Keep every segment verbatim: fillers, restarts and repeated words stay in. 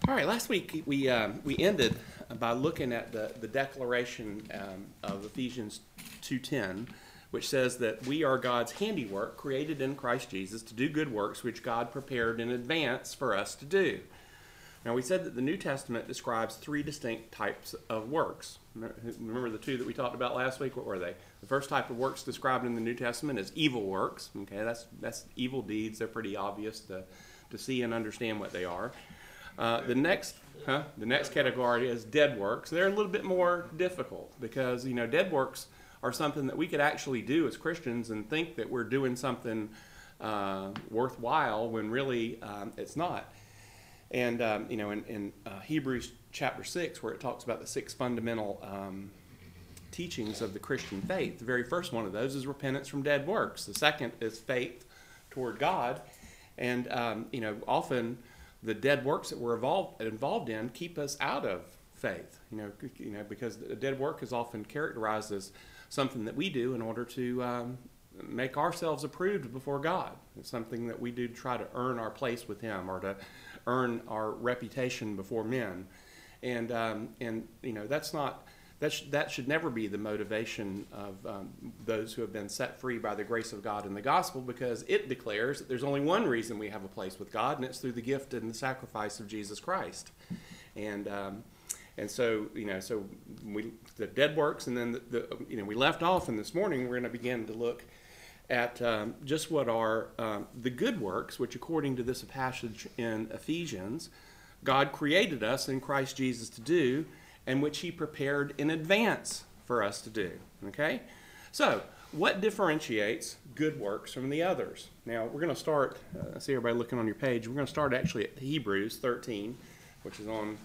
All right, last week we um, we ended by looking at the, the declaration um, of Ephesians two ten, which says that we are God's handiwork, created in Christ Jesus to do good works, which God prepared in advance for us to do. Now, we said that the New Testament describes three distinct types of works. Remember the two that we talked about last week? What were they? The first type of works described in the New Testament is evil works. Okay, that's that's evil deeds. They're pretty obvious to, to see and understand what they are. Uh, the next, huh? The next category is dead works. They're a little bit more difficult because, you know, dead works are something that we could actually do as Christians and think that we're doing something uh, worthwhile when really um, it's not. And, um, you know, in, in uh, Hebrews chapter six, where it talks about the six fundamental um, teachings of the Christian faith, the very first one of those is repentance from dead works. The second is faith toward God. And, um, you know, often the dead works that we're involved, involved in keep us out of faith, you know, you know, because the dead work is often characterized as something that we do in order to um, make ourselves approved before God. It's something that we do to try to earn our place with Him or to earn our reputation before men. And, um, and you know, that's not, that, sh- that should never be the motivation of um, those who have been set free by the grace of God in the gospel, because it declares that there's only one reason we have a place with God, and it's through the gift and the sacrifice of Jesus Christ. And um, and so, you know, so we, the dead works, and then, the, the you know, we left off, and this morning we're going to begin to look at um, just what are um, the good works, which according to this passage in Ephesians, God created us in Christ Jesus to do, and which He prepared in advance for us to do. Okay? So, what differentiates good works from the others? Now, we're going to start, uh, I see everybody looking on your page, we're going to start actually at Hebrews thirteen, which is on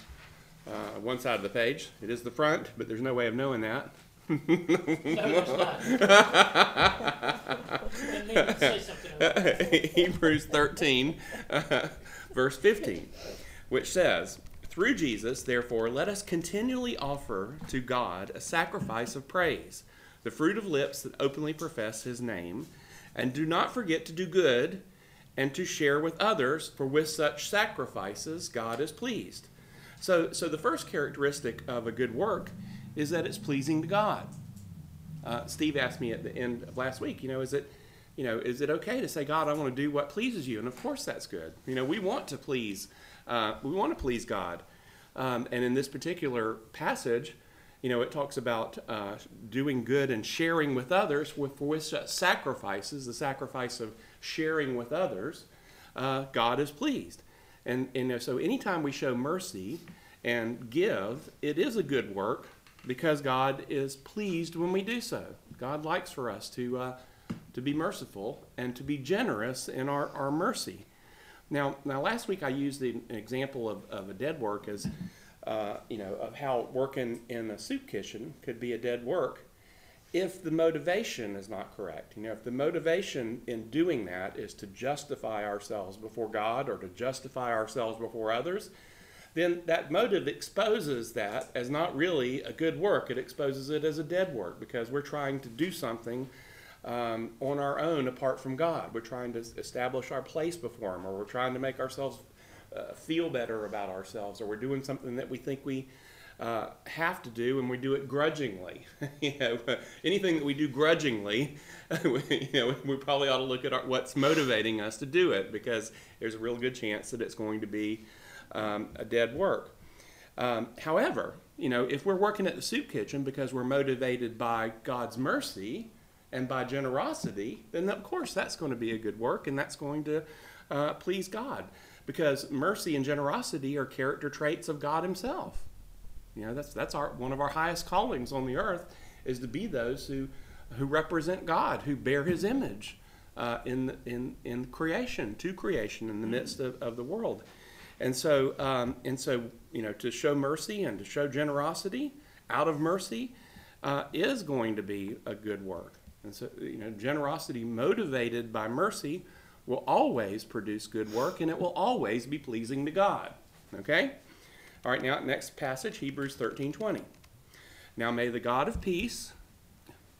uh, one side of the page. It is the front, but there's no way of knowing that. No, there's not. Say something about that. Hebrews thirteen, uh, verse fifteen, which says, "Through Jesus, therefore, let us continually offer to God a sacrifice of praise, the fruit of lips that openly profess His name, and do not forget to do good and to share with others, for with such sacrifices God is pleased." So, so the first characteristic of a good work is that it's pleasing to God. Uh, Steve asked me at the end of last week, you know, is it, you know, is it okay to say, God, I want to do what pleases you? And of course that's good. You know, we want to please, uh, we want to please God. Um, and in this particular passage, you know, it talks about uh, doing good and sharing with others with, with sacrifices, the sacrifice of sharing with others, uh, God is pleased. And, and so anytime we show mercy and give, it is a good work because God is pleased when we do so. God likes for us to uh, to be merciful and to be generous in our, our mercy. Now, now, last week I used the, an example of, of a dead work as, uh, you know, of how working in a soup kitchen could be a dead work if the motivation is not correct. You know, if the motivation in doing that is to justify ourselves before God or to justify ourselves before others, then that motive exposes that as not really a good work. It exposes it as a dead work because we're trying to do something um, on our own apart from God. We're trying to establish our place before Him, or we're trying to make ourselves uh, feel better about ourselves, or we're doing something that we think we uh, have to do, and we do it grudgingly. You know, anything that we do grudgingly, you know, we probably ought to look at our, what's motivating us to do it, because there's a real good chance that it's going to be um, a dead work. Um, however, you know, if we're working at the soup kitchen because we're motivated by God's mercy and by generosity, then of course that's going to be a good work, and that's going to uh, please God, because mercy and generosity are character traits of God Himself. You know, that's that's our one of our highest callings on the earth, is to be those who who represent God, who bear His image uh, in in in creation, to creation, in the midst of, of the world. And so um, and so you know, to show mercy and to show generosity out of mercy uh, is going to be a good work. And so, you know, generosity motivated by mercy will always produce good work, and it will always be pleasing to God. Okay? All right, now next passage, Hebrews thirteen twenty. "Now may the God of peace,"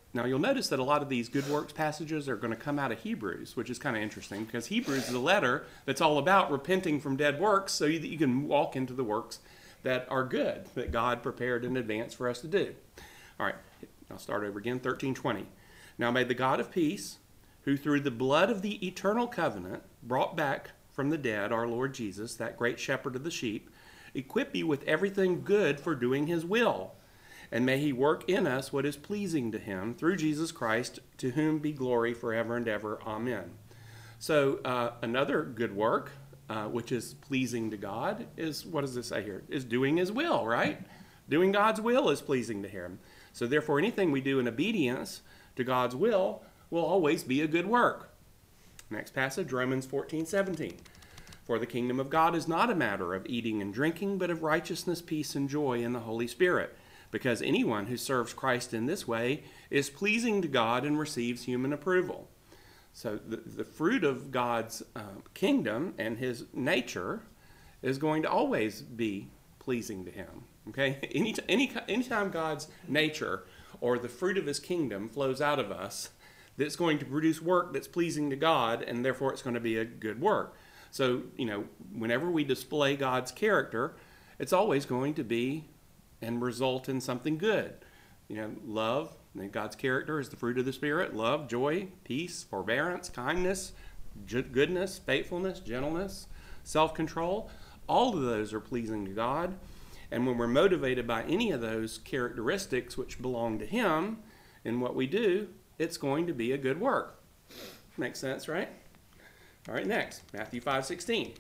Now you'll notice that a lot of these good works passages are going to come out of Hebrews, which is kind of interesting because Hebrews is a letter that's all about repenting from dead works so that you can walk into the works that are good, that God prepared in advance for us to do. All right, I'll start over again, thirteen twenty. Now may the God of peace, who through the blood of the eternal covenant brought back from the dead our Lord Jesus, that great shepherd of the sheep, equip you with everything good for doing his will. And may he work in us what is pleasing to him through Jesus Christ, to whom be glory forever and ever. Amen. So uh, another good work, uh, which is pleasing to God, is, what does it say here? Is doing his will, right? Doing God's will is pleasing to him. So therefore, anything we do in obedience to God's will will always be a good work. Next passage, Romans fourteen seventeen. For the kingdom of God is not a matter of eating and drinking, but of righteousness, peace, and joy in the Holy Spirit. Because anyone who serves Christ in this way is pleasing to God and receives human approval. So the, the fruit of God's uh, kingdom and his nature is going to always be pleasing to him. Okay? Any, any, anytime God's nature or the fruit of his kingdom flows out of us, that's going to produce work that's pleasing to God, and therefore it's going to be a good work. So, you know, whenever we display God's character, it's always going to be and result in something good. You know, love, and God's character is the fruit of the Spirit. Love, joy, peace, forbearance, kindness, goodness, faithfulness, gentleness, self-control. All of those are pleasing to God. And when we're motivated by any of those characteristics which belong to him in what we do, it's going to be a good work. Makes sense, right? All right, next, Matthew five sixteen.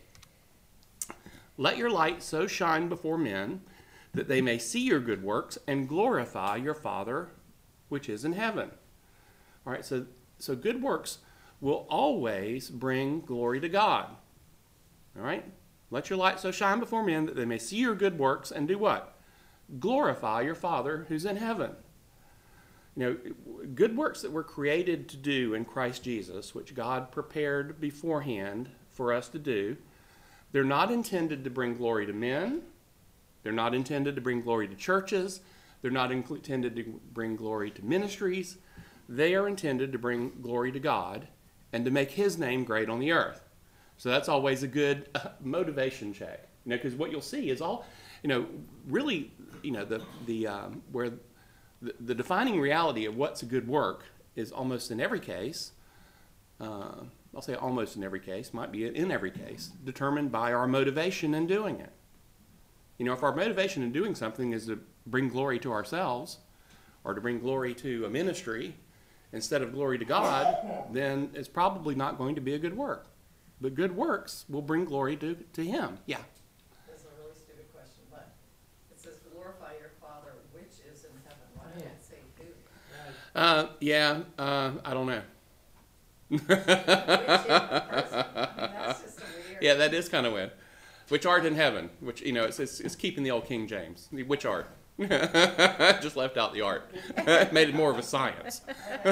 Let your light so shine before men that they may see your good works and glorify your Father which is in heaven. All right, so, so good works will always bring glory to God. All right? Let your light so shine before men that they may see your good works and do what? Glorify your Father who's in heaven. You know, good works that we're created to do in Christ Jesus, which God prepared beforehand for us to do, they're not intended to bring glory to men. They're not intended to bring glory to churches. They're not intended to bring glory to ministries. They are intended to bring glory to God and to make his name great on the earth. So that's always a good uh, motivation check. You know, because what you'll see is all, you know, really, you know, the, the um, where the, the defining reality of what's a good work is almost in every case, uh, I'll say almost in every case, might be in every case, determined by our motivation in doing it. You know, if our motivation in doing something is to bring glory to ourselves or to bring glory to a ministry instead of glory to God, then it's probably not going to be a good work. But good works will bring glory to, to him. Yeah. That's a really stupid question, but it says glorify your Father which is in heaven. Why did it say who? Uh, yeah, uh, I don't know. Which is the person? I mean, that's just a weird. Yeah, that is kind of weird. Which art in heaven? Which, you know, it's, it's, it's keeping the old King James. Which art? Just left out the art. Made it more of a science.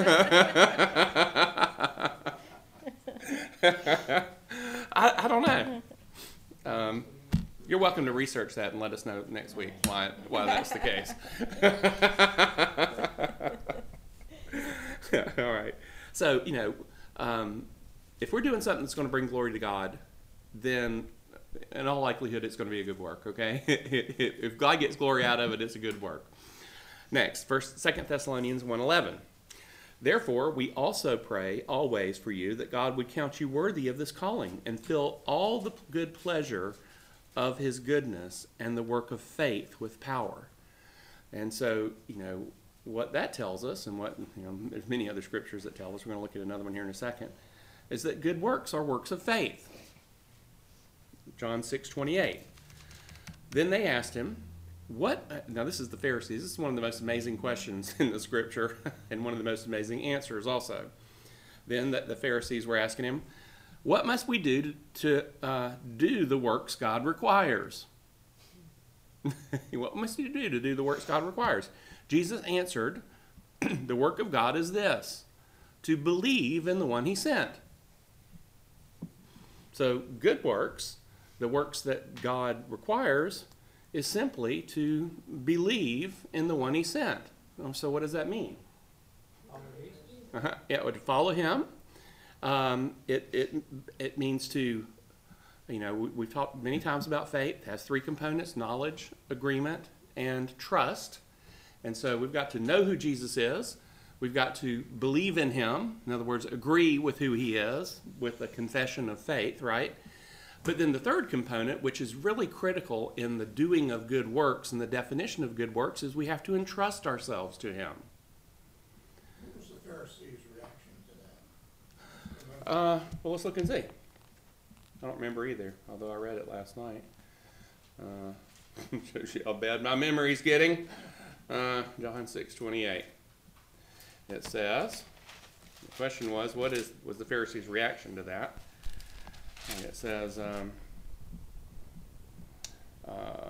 I, I don't know. Um, you're welcome to research that and let us know next week why, why that's the case. All right. So, you know, um, if we're doing something that's going to bring glory to God, then in all likelihood it's going to be a good work, okay? If God gets glory out of it, it's a good work. Next, first, Second Thessalonians one eleven. Therefore, we also pray always for you that God would count you worthy of this calling and fill all the good pleasure of his goodness and the work of faith with power. And so, you know, what that tells us, and what, you know, there's many other scriptures that tell us, we're going to look at another one here in a second, is that good works are works of faith. John six twenty-eight. Then they asked him, what, now this is the Pharisees, this is one of the most amazing questions in the scripture, and one of the most amazing answers also. Then the, the Pharisees were asking him, what must we do to, to uh, do the works God requires? What must we do to do the works God requires? Jesus answered, the work of God is this, to believe in the one he sent. So good works, the works that God requires, is simply to believe in the one he sent. So what does that mean? Uh-huh. Yeah, to follow him. Um, it, it, it means to, you know, we, we've talked many times about faith. It has three components: knowledge, agreement, and trust. And so we've got to know who Jesus is. We've got to believe in him. In other words, agree with who he is with a confession of faith, right? But then the third component, which is really critical in the doing of good works and the definition of good works, is we have to entrust ourselves to him. What was the Pharisees' reaction to that? Uh, well, let's look and see. I don't remember either, although I read it last night. Uh, shows you how bad my memory's getting. Uh, John six twenty-eight. It says, the question was, what is was the Pharisees' reaction to that? And it says, um, uh,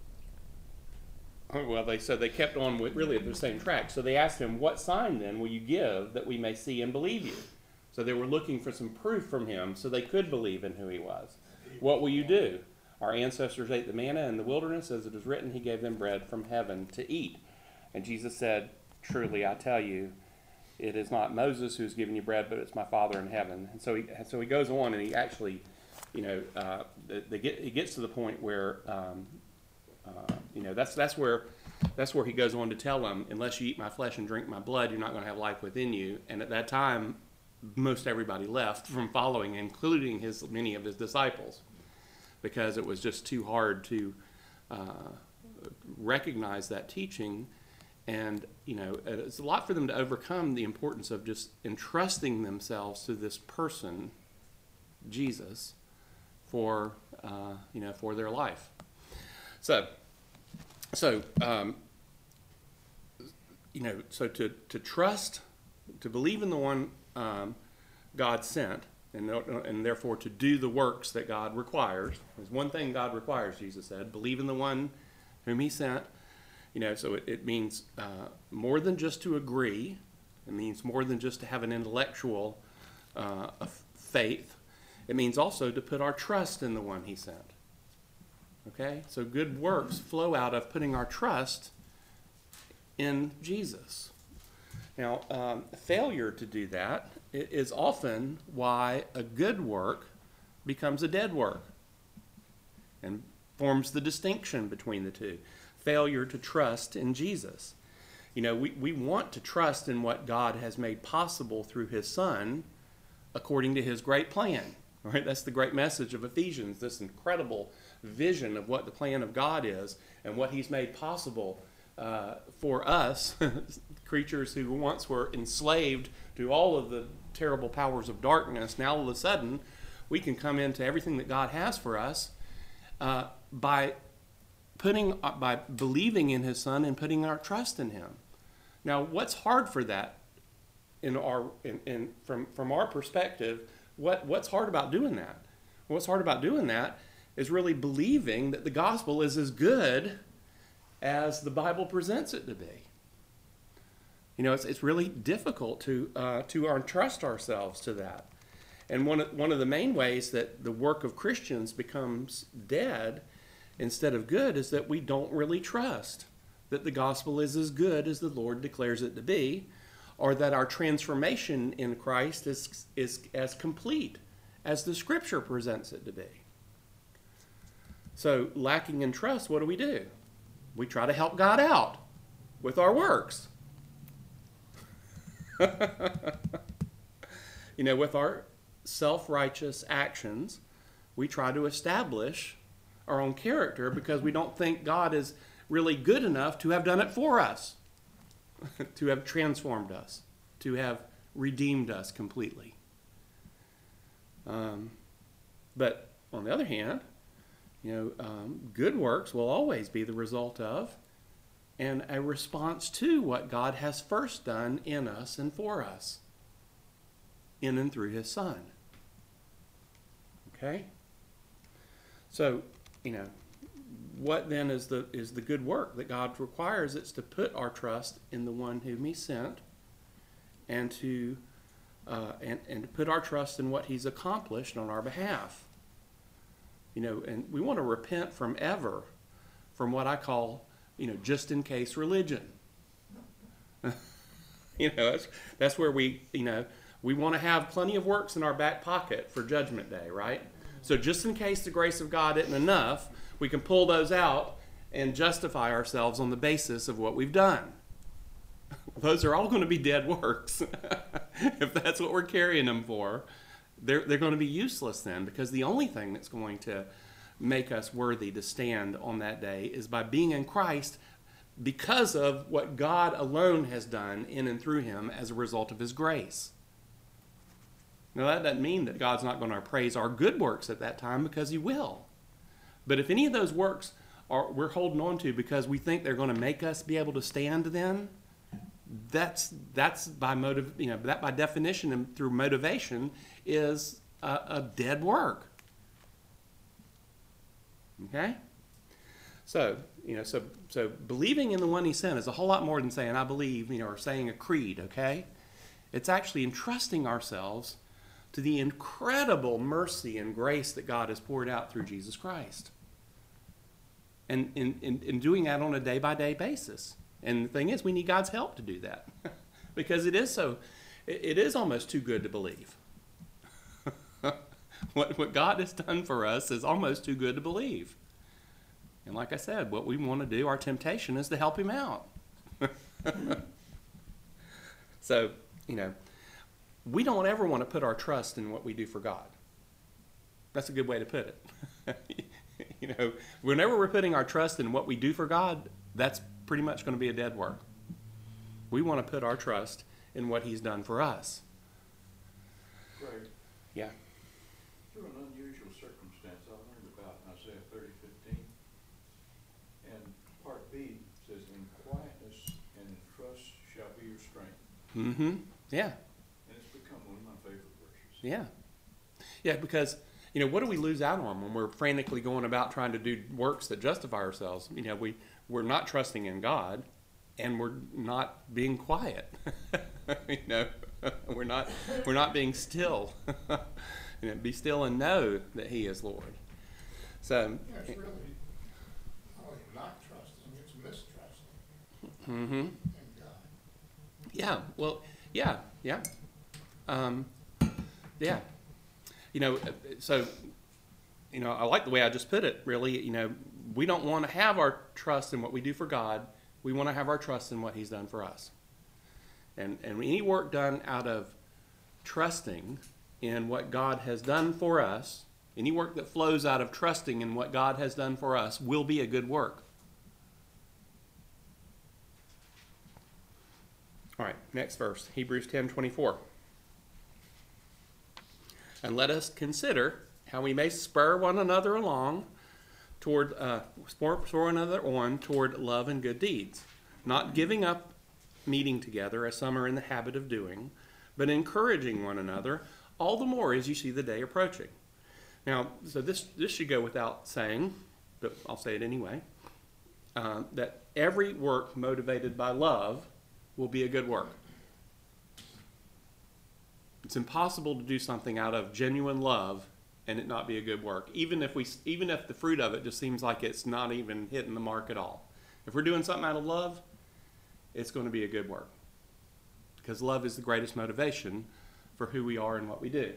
oh, well, they said they kept on with really at the same track. So they asked him, what sign then will you give that we may see and believe you? So they were looking for some proof from him so they could believe in who he was. What will you do? Our ancestors ate the manna in the wilderness, as it is written, he gave them bread from heaven to eat. And Jesus said, truly, I tell you, it is not Moses who's given you bread, but it's my Father in heaven. And so he, so he goes on, and he actually, you know, uh, the, the get, he gets to the point where, um, uh, you know, that's that's where that's where he goes on to tell them, unless you eat my flesh and drink my blood, you're not going to have life within you. And at that time, most everybody left from following, including his many of his disciples, because it was just too hard to uh, recognize that teaching. And, you know, it's a lot for them to overcome the importance of just entrusting themselves to this person, Jesus, for, uh, you know, for their life. So, so, um, you know, so to, to trust, to believe in the one um, God sent, and, and therefore to do the works that God requires. There's one thing God requires, Jesus said, believe in the one whom he sent. You know, so it, it means uh, more than just to agree. It means more than just to have an intellectual uh, faith. It means also to put our trust in the one he sent. Okay? So good works flow out of putting our trust in Jesus. Now, um, failure to do that is often why a good work becomes a dead work and forms the distinction between the two. Failure to trust in Jesus. You know, we, we want to trust in what God has made possible through his Son according to his great plan. Right? That's the great message of Ephesians, this incredible vision of what the plan of God is and what he's made possible uh, for us, creatures who once were enslaved to all of the terrible powers of darkness. Now all of a sudden, we can come into everything that God has for us uh, by putting by believing in his Son and putting our trust in him. Now, what's hard for that in our in, in from from our perspective? What what's hard about doing that? What's hard about doing that is really believing that the gospel is as good as the Bible presents it to be. You know, it's it's really difficult to uh, to entrust ourselves to that. And one of, one of the main ways that the work of Christians becomes dead instead of good is that we don't really trust that the gospel is as good as the Lord declares it to be, or that our transformation in Christ is, is as complete as the Scripture presents it to be. So, lacking in trust, what do we do? We try to help God out with our works. You know, with our self-righteous actions, we try to establish our own character because we don't think God is really good enough to have done it for us, to have transformed us, to have redeemed us completely. Um, but on the other hand, you know, um, good works will always be the result of and a response to what God has first done in us and for us, in and through his Son. Okay? So, you know, what then is the is the good work that God requires? It's to put our trust in the one whom he sent, and to uh, and and to put our trust in what he's accomplished on our behalf. You know, and we want to repent from ever from what I call, you know, just in case religion. You know, that's, that's where we, you know, we want to have plenty of works in our back pocket for Judgment Day, right? So just in case the grace of God isn't enough, we can pull those out and justify ourselves on the basis of what we've done. Those are all going to be dead works. If that's what we're carrying them for, they're, they're going to be useless then, because the only thing that's going to make us worthy to stand on that day is by being in Christ, because of what God alone has done in and through him as a result of his grace. Now, that doesn't mean that God's not going to praise our good works at that time, because he will. But if any of those works are we're holding on to because we think they're going to make us be able to stand then, that's that's by motive, you know, that by definition and through motivation is a, a dead work. Okay? So, you know, so so believing in the one he sent is a whole lot more than saying I believe, you know, or saying a creed, okay? It's actually entrusting ourselves to the incredible mercy and grace that God has poured out through Jesus Christ. And in, in, in doing that on a day-by-day basis. And the thing is, we need God's help to do that. Because it is so, it, it is almost too good to believe. what, what God has done for us is almost too good to believe. And like I said, what we want to do, our temptation is to help him out. So, you know, we don't ever want to put our trust in what we do for God. That's a good way to put it. You know, whenever we're putting our trust in what we do for God, that's pretty much going to be a dead work. We want to put our trust in what he's done for us. Greg, Yeah. through an unusual circumstance, I learned about Isaiah thirty fifteen. And part B says, in quietness and in trust shall be your strength. Mm-hmm. Yeah. And it's become one of my favorite verses. Yeah. Yeah, because, you know, what do we lose out on when we're frantically going about trying to do works that justify ourselves? You know, we, we're not trusting in God, and we're not being quiet. You know, we're not, we're not being still. You know, be still and know that he is Lord. So, Yeah, it's really not only not trusting, it's mistrusting mm-hmm. in God. Yeah, well, yeah, yeah. Um, yeah. You know, so, you know, I like the way I just put it, really. You know, we don't want to have our trust in what we do for God. We want to have our trust in what he's done for us. And, and any work done out of trusting in what God has done for us, any work that flows out of trusting in what God has done for us will be a good work. All right, next verse, Hebrews ten twenty-four. And let us consider how we may spur one another along toward, uh, spur, spur one another on toward love and good deeds, not giving up meeting together as some are in the habit of doing, but encouraging one another, all the more as you see the day approaching. Now, so this, this should go without saying, but I'll say it anyway, uh, that every work motivated by love will be a good work. It's impossible to do something out of genuine love and it not be a good work, even if we, even if the fruit of it just seems like it's not even hitting the mark at all. If we're doing something out of love, it's going to be a good work, because love is the greatest motivation for who we are and what we do.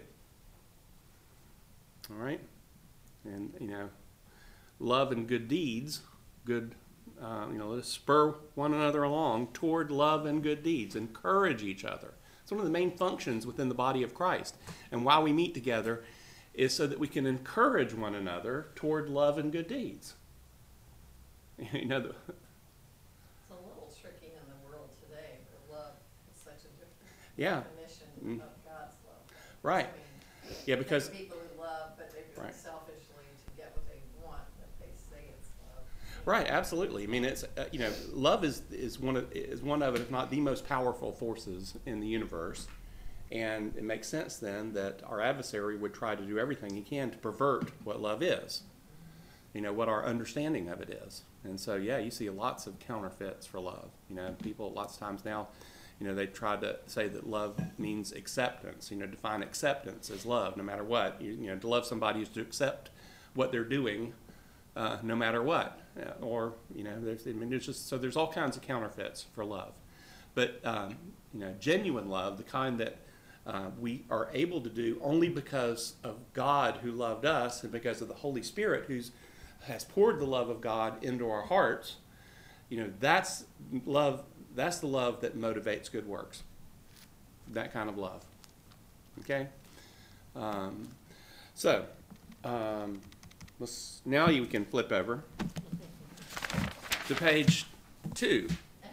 All right, and you know, love and good deeds, good. Uh, you know, let us spur one another along toward love and good deeds. Encourage each other. It's one of the main functions within the body of Christ. And why we meet together is so that we can encourage one another toward love and good deeds. You know, the, It's a little tricky in the world today, where love is such a different yeah, definition Mm. of God's love. right. I mean, Yeah, because there are people who love, but they do Right. it selfishly to get what they want, but they say it's love. right, absolutely. I mean, it's uh, you know, love is is one of is one of, if not the most powerful forces in the universe, and it makes sense then that our adversary would try to do everything he can to pervert what love is. You know, what our understanding of it is. And so, yeah, you see lots of counterfeits for love. You know, people lots of times now, you know, they try to say that love means acceptance. You know, define acceptance as love, no matter what. You, you know, to love somebody is to accept what they're doing, uh, no matter what. Uh, or, you know, there's, I mean, there's just, so there's all kinds of counterfeits for love. but um, you know, genuine love, the kind that uh, we are able to do only because of God who loved us and because of the Holy Spirit who's has poured the love of God into our hearts. You know, that's love. That's the love that motivates good works. That kind of love. Okay. Um, so um, let's now you can flip over to page two,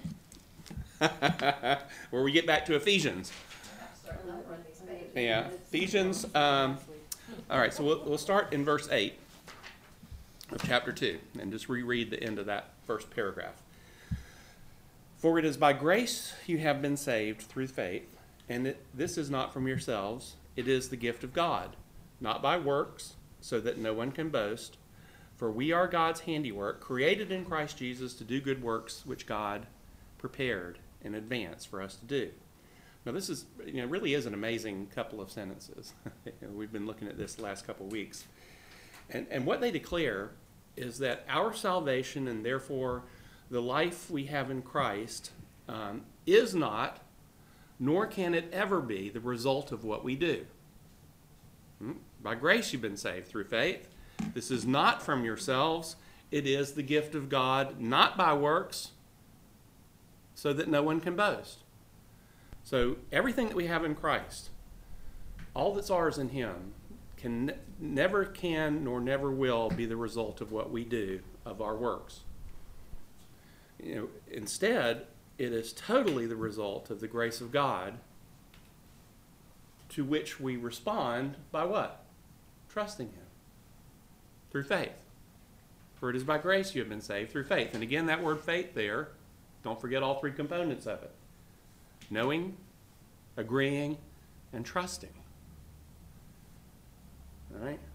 where we get back to Ephesians. Start numbering these pages. Yeah, Ephesians. Um, all right, so we'll, we'll start in verse eight of chapter two, and just reread the end of that first paragraph. For it is by grace you have been saved through faith, and it, this is not from yourselves, it is the gift of God, not by works, so that no one can boast. For we are God's handiwork, created in Christ Jesus to do good works which God prepared in advance for us to do. Now this is, you know, really is an amazing couple of sentences. We've been looking at this the last couple of weeks. And, and what they declare is that our salvation and therefore the life we have in Christ um, is not, nor can it ever be, the result of what we do. Hmm? By grace you've been saved through faith. This is not from yourselves. It is the gift of God, not by works, so that no one can boast. So everything that we have in Christ, all that's ours in Him, can never can nor never will be the result of what we do, of our works. You know, instead, it is totally the result of the grace of God, to which we respond by what? Trusting Him through faith. For it is by grace you have been saved through faith. And again, that word faith there, don't forget all three components of it. Knowing, agreeing, and trusting. All right?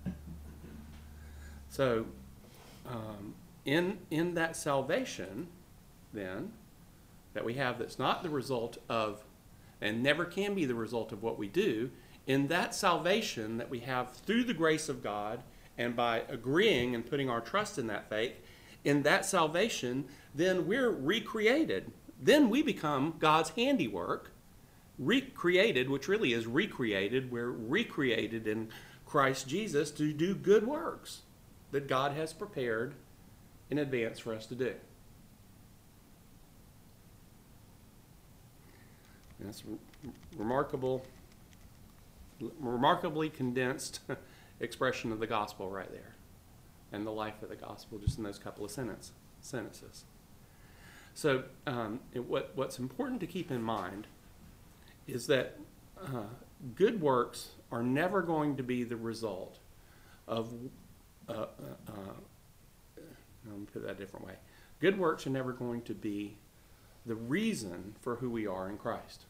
So, um, in, in that salvation, then, that we have that's not the result of, and never can be the result of what we do, in that salvation that we have through the grace of God, and by agreeing and putting our trust in that faith, in that salvation, then we're recreated. Then we become God's handiwork, recreated, which really is recreated. We're recreated in Christ Jesus to do good works that God has prepared in advance for us to do. And that's a remarkable, remarkably condensed expression of the gospel right there, and the life of the gospel just in those couple of sentence, sentences. So um, it, what, what's important to keep in mind is that uh, good works are never going to be the result of, uh, uh, uh, let me put that a different way. Good works are never going to be the reason for who we are in Christ.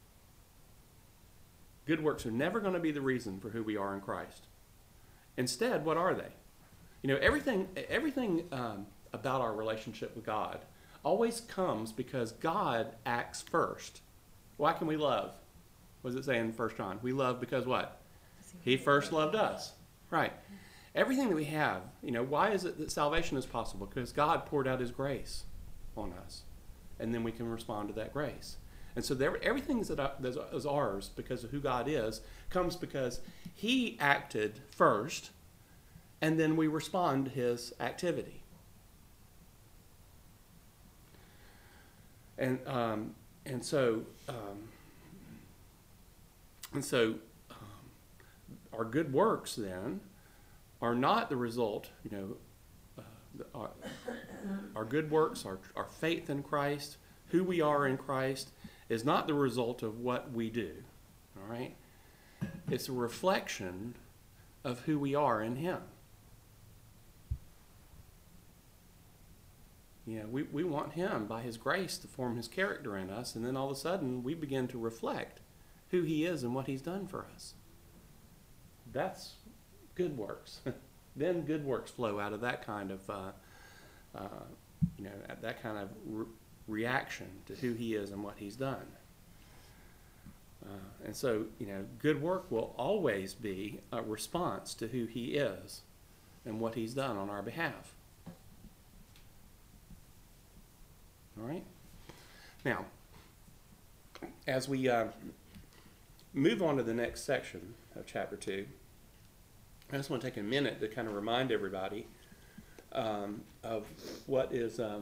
Good works are never going to be the reason for who we are in Christ. Instead, what are they? You know, everything, everything um, about our relationship with God always comes because God acts first. Why can we love? What does it say in First John? We love because what? He first loved us. Right. Everything that we have, you know, why is it that salvation is possible? Because God poured out His grace on us. And then we can respond to that grace. And so there, everything that is ours because of who God is comes because He acted first, and then we respond to His activity. And um, and so um, and so um, our good works then are not the result, you know, uh, the, our, our good works, our our faith in Christ, who we are in Christ, is not the result of what we do. All right, it's a reflection of who we are in Him. You know, we, we want Him, by His grace, to form His character in us, and then all of a sudden we begin to reflect who He is and what He's done for us. That's good works. Then good works flow out of that kind of, uh, uh, you know, that kind of re- reaction to who He is and what He's done. Uh, and so, you know, good work will always be a response to who He is and what He's done on our behalf. All right? Now, as we uh, move on to the next section of chapter two, I just want to take a minute to kind of remind everybody um, of what is, um,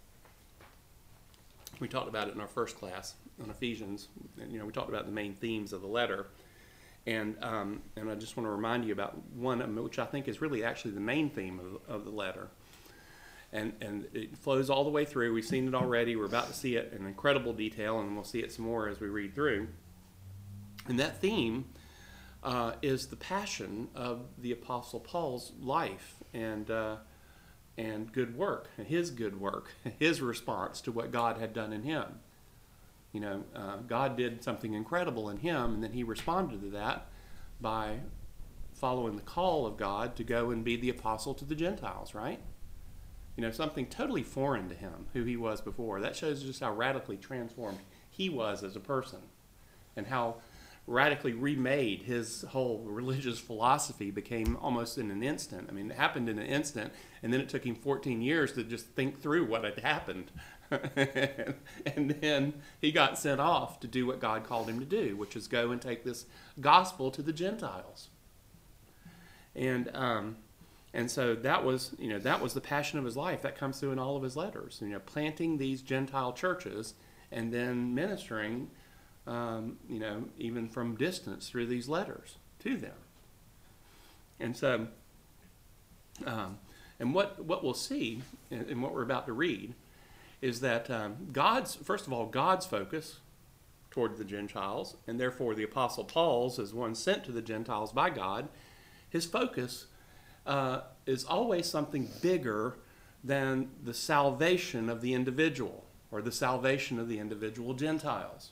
we talked about it in our first class on Ephesians, and, you know, we talked about the main themes of the letter, and um, and I just want to remind you about one of them, which I think is really actually the main theme of, of the letter, and and it flows all the way through. We've seen it already. We're about to see it in incredible detail, and we'll see it some more as we read through. And that theme uh, is the passion of the Apostle Paul's life and uh, and good work, his good work, his response to what God had done in him. You know, uh, God did something incredible in him, and then he responded to that by following the call of God to go and be the apostle to the Gentiles, right? You know, something totally foreign to him, who he was before. That shows just how radically transformed he was as a person, and how radically remade his whole religious philosophy became almost in an instant. I mean, it happened in an instant, and then it took him fourteen years to just think through what had happened. And then he got sent off to do what God called him to do, which is go and take this gospel to the Gentiles. And um, and so that was, you know, that was the passion of his life. That comes through in all of his letters. You know, planting these Gentile churches and then ministering, um, you know, even from distance through these letters to them. And so, um, and what what we'll see in, in what we're about to read is that um, God's, first of all, God's focus toward the Gentiles, and therefore the Apostle Paul's as one sent to the Gentiles by God, his focus uh, is always something bigger than the salvation of the individual or the salvation of the individual Gentiles.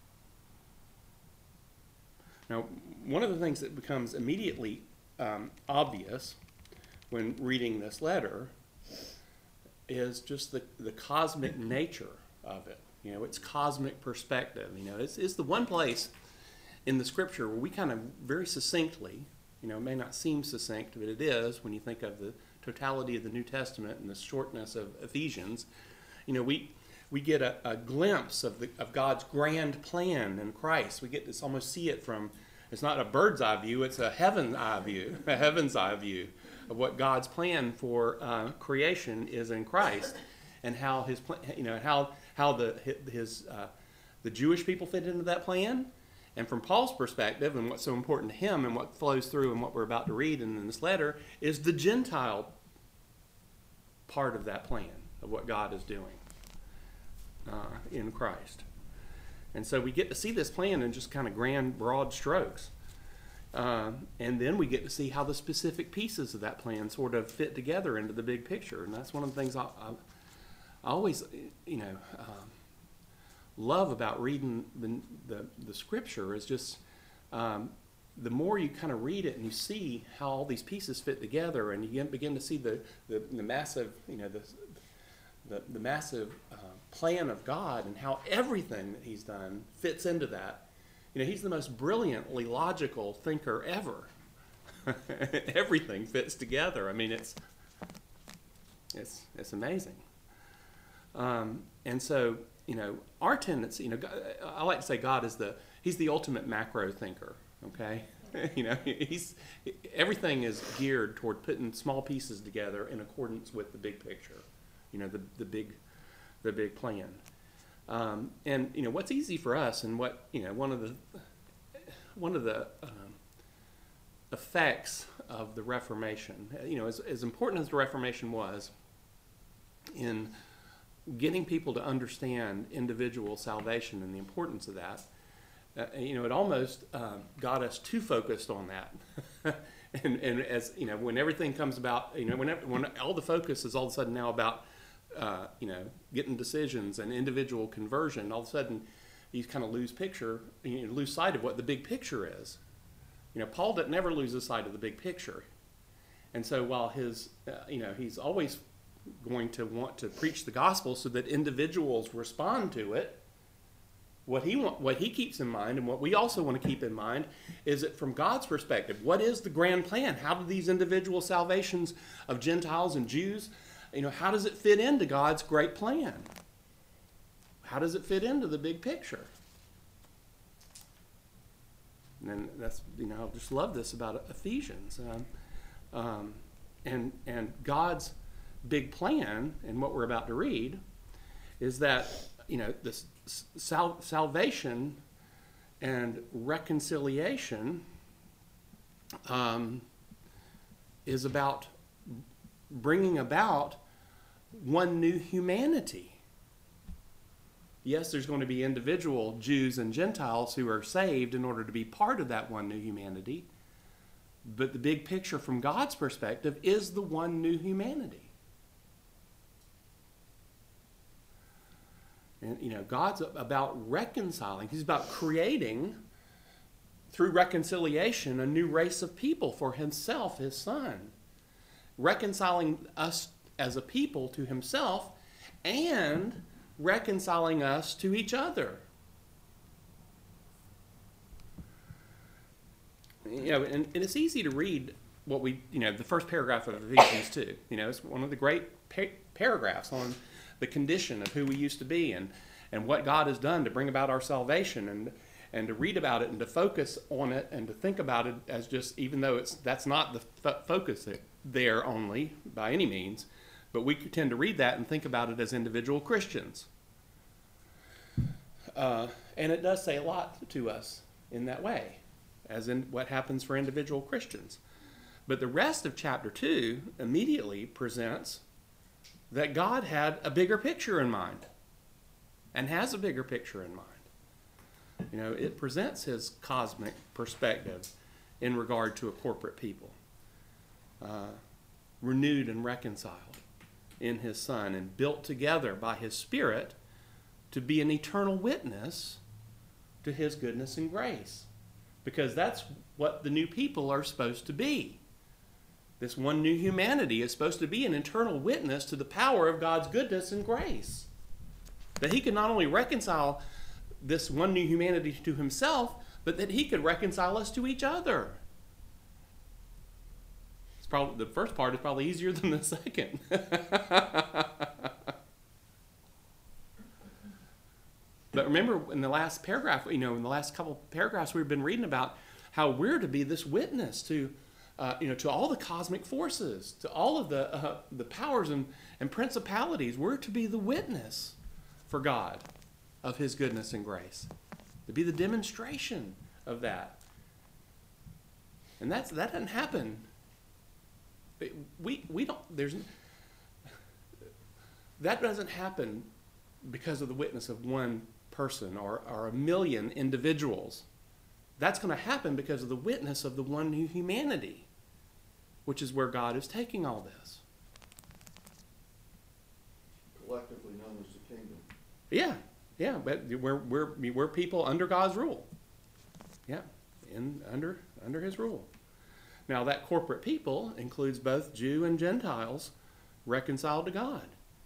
Now, one of the things that becomes immediately um, obvious when reading this letter is just the, the cosmic nature of it. You know, it's cosmic perspective. You know, it's, it's the one place in the scripture where we kind of very succinctly, you know, it may not seem succinct, but it is when you think of the totality of the New Testament and the shortness of Ephesians. You know, we we get a, a glimpse of the of God's grand plan in Christ. We get to almost see it from, it's not a bird's eye view, it's a heaven's eye view, a heaven's eye view of what God's plan for uh, creation is in Christ, and how his plan, you know, how how the his uh, the Jewish people fit into that plan, and from Paul's perspective, and what's so important to him, and what flows through, and what we're about to read in this letter, is the Gentile part of that plan of what God is doing uh, in Christ. And so we get to see this plan in just kind of grand, broad strokes. Uh, and then we get to see how the specific pieces of that plan sort of fit together into the big picture. And that's one of the things I, I, I always, you know, um, love about reading the, the, the scripture is just um, the more you kind of read it and you see how all these pieces fit together, and you begin to see the, the, the massive, you know, the, the, the massive uh, plan of God and how everything that he's done fits into that. You know, he's the most brilliantly logical thinker ever. Everything fits together. I mean, it's it's it's amazing. Um, and so, you know, our tendency, you know, I like to say God is the he's the ultimate macro thinker. Okay, you know, he's everything is geared toward putting small pieces together in accordance with the big picture. You know, the the big the big plan. Um, and you know what's easy for us, and what you know one of the one of the um, effects of the Reformation, you know, as, as important as the Reformation was in getting people to understand individual salvation and the importance of that, uh, you know, it almost uh, got us too focused on that. and and as you know, when everything comes about, you know, when when all the focus is all of a sudden now about Uh, you know, getting decisions and individual conversion, all of a sudden you kind of lose picture, you know, lose sight of what the big picture is. You know, Paul didn't never lose the sight of the big picture. And so while his, uh, you know, he's always going to want to preach the gospel so that individuals respond to it, what he want, what he keeps in mind, and what we also want to keep in mind, is that from God's perspective, what is the grand plan? How do these individual salvations of Gentiles and Jews, you know, how does it fit into God's great plan? How does it fit into the big picture? And that's, you know, I just love this about Ephesians. Um, um, and, and God's big plan, and what we're about to read, is that, you know, this sal- salvation and reconciliation um, is about bringing about one new humanity. Yes, there's going to be individual Jews and Gentiles who are saved in order to be part of that one new humanity. But the big picture from God's perspective is the one new humanity. And, you know, God's about reconciling. He's about creating, through reconciliation, a new race of people for himself, his son. Reconciling us as a people to himself and reconciling us to each other. You know, and, and it's easy to read what we, you know, the first paragraph of Ephesians two. You know, it's one of the great pa- paragraphs on the condition of who we used to be and, and what God has done to bring about our salvation, and and to read about it and to focus on it and to think about it as just, even though it's that's not the f- focus there only by any means, but we tend to read that and think about it as individual Christians. Uh, and it does say a lot to us in that way, as in what happens for individual Christians. But the rest of chapter two immediately presents that God had a bigger picture in mind, and has a bigger picture in mind. You know, it presents his cosmic perspective in regard to a corporate people, uh, renewed and reconciled in his Son, and built together by his Spirit to be an eternal witness to his goodness and grace. Because that's what the new people are supposed to be. This one new humanity is supposed to be an eternal witness to the power of God's goodness and grace. That he can not only reconcile this one new humanity to himself, but that he could reconcile us to each other. It's probably, the first part is probably easier than the second. But remember, in the last paragraph, you know, in the last couple paragraphs, we've been reading about how we're to be this witness to, uh, you know, to all the cosmic forces, to all of the uh, the powers and, and principalities. We're to be the witness for God of his goodness and grace, to be the demonstration of that. And that's that doesn't happen. We we don't. There's that doesn't happen because of the witness of one person or, or a million individuals. That's going to happen because of the witness of the one new humanity, which is where God is taking all this. Collectively known as the kingdom. Yeah, yeah, but we're we're we're people under God's rule. Yeah, in under under his rule. Now that corporate people includes both Jew and Gentiles reconciled to God,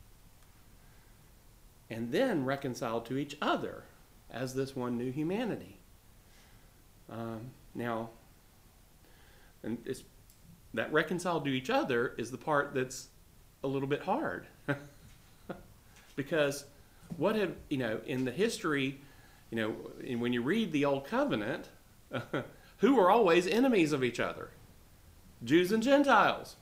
and then reconciled to each other as this one new humanity. Um, now, and it's that reconciled to each other is the part that's a little bit hard. Because what have, you know, in the history, you know, and when you read the Old Covenant, who were always enemies of each other? Jews and Gentiles.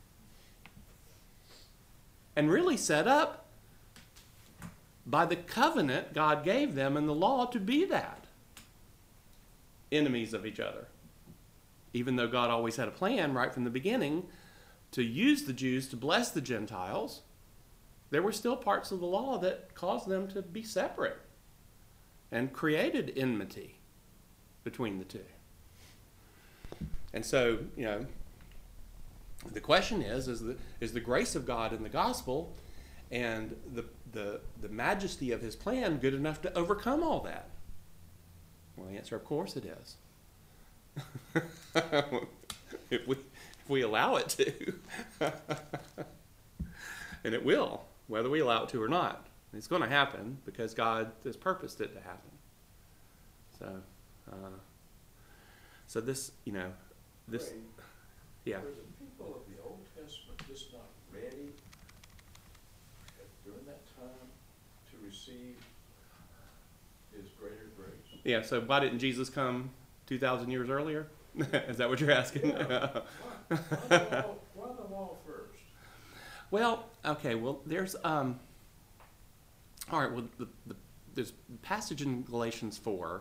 And really set up by the covenant God gave them in the law to be that. Enemies of each other. Even though God always had a plan right from the beginning to use the Jews to bless the Gentiles, there were still parts of the law that caused them to be separate and created enmity between the two. And so, you know, the question is, is the, is the grace of God in the gospel and the, the, the majesty of his plan good enough to overcome all that? Well, the answer, of course, it is. if, we, if we allow it to. And it will, whether we allow it to or not. It's going to happen because God has purposed it to happen. So, uh, so this, you know, this, Ray, yeah. Were the people of the Old Testament just not ready at- during that time to receive his greater grace? Yeah, so why didn't Jesus come two thousand years earlier? Is that what you're asking? Yeah. Why, why the law, why the law first? Well, okay, well, there's, um, all right, well, the, the, there's a passage in Galatians four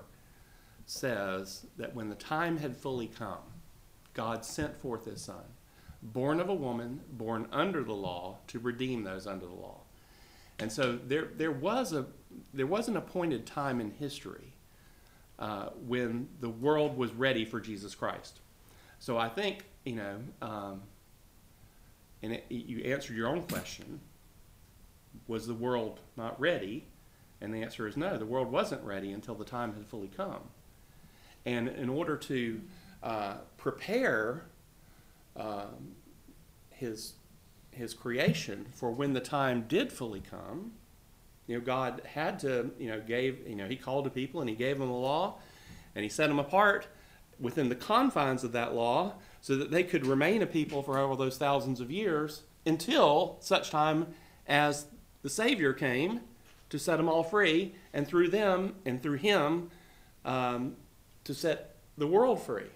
says that when the time had fully come, God sent forth his son, born of a woman, born under the law, to redeem those under the law. And so there, there was a, there was an appointed time in history uh, when the world was ready for Jesus Christ. So I think, you know, um, and it, you answered your own question, was the world not ready? And the answer is no, the world wasn't ready until the time had fully come. And in order to uh, prepare um, his, his creation for when the time did fully come, you know, God had to, you know, gave, you know, he called the people and he gave them a law and he set them apart within the confines of that law so that they could remain a people for all those thousands of years until such time as the Savior came to set them all free, and through them and through him um, to set the world free.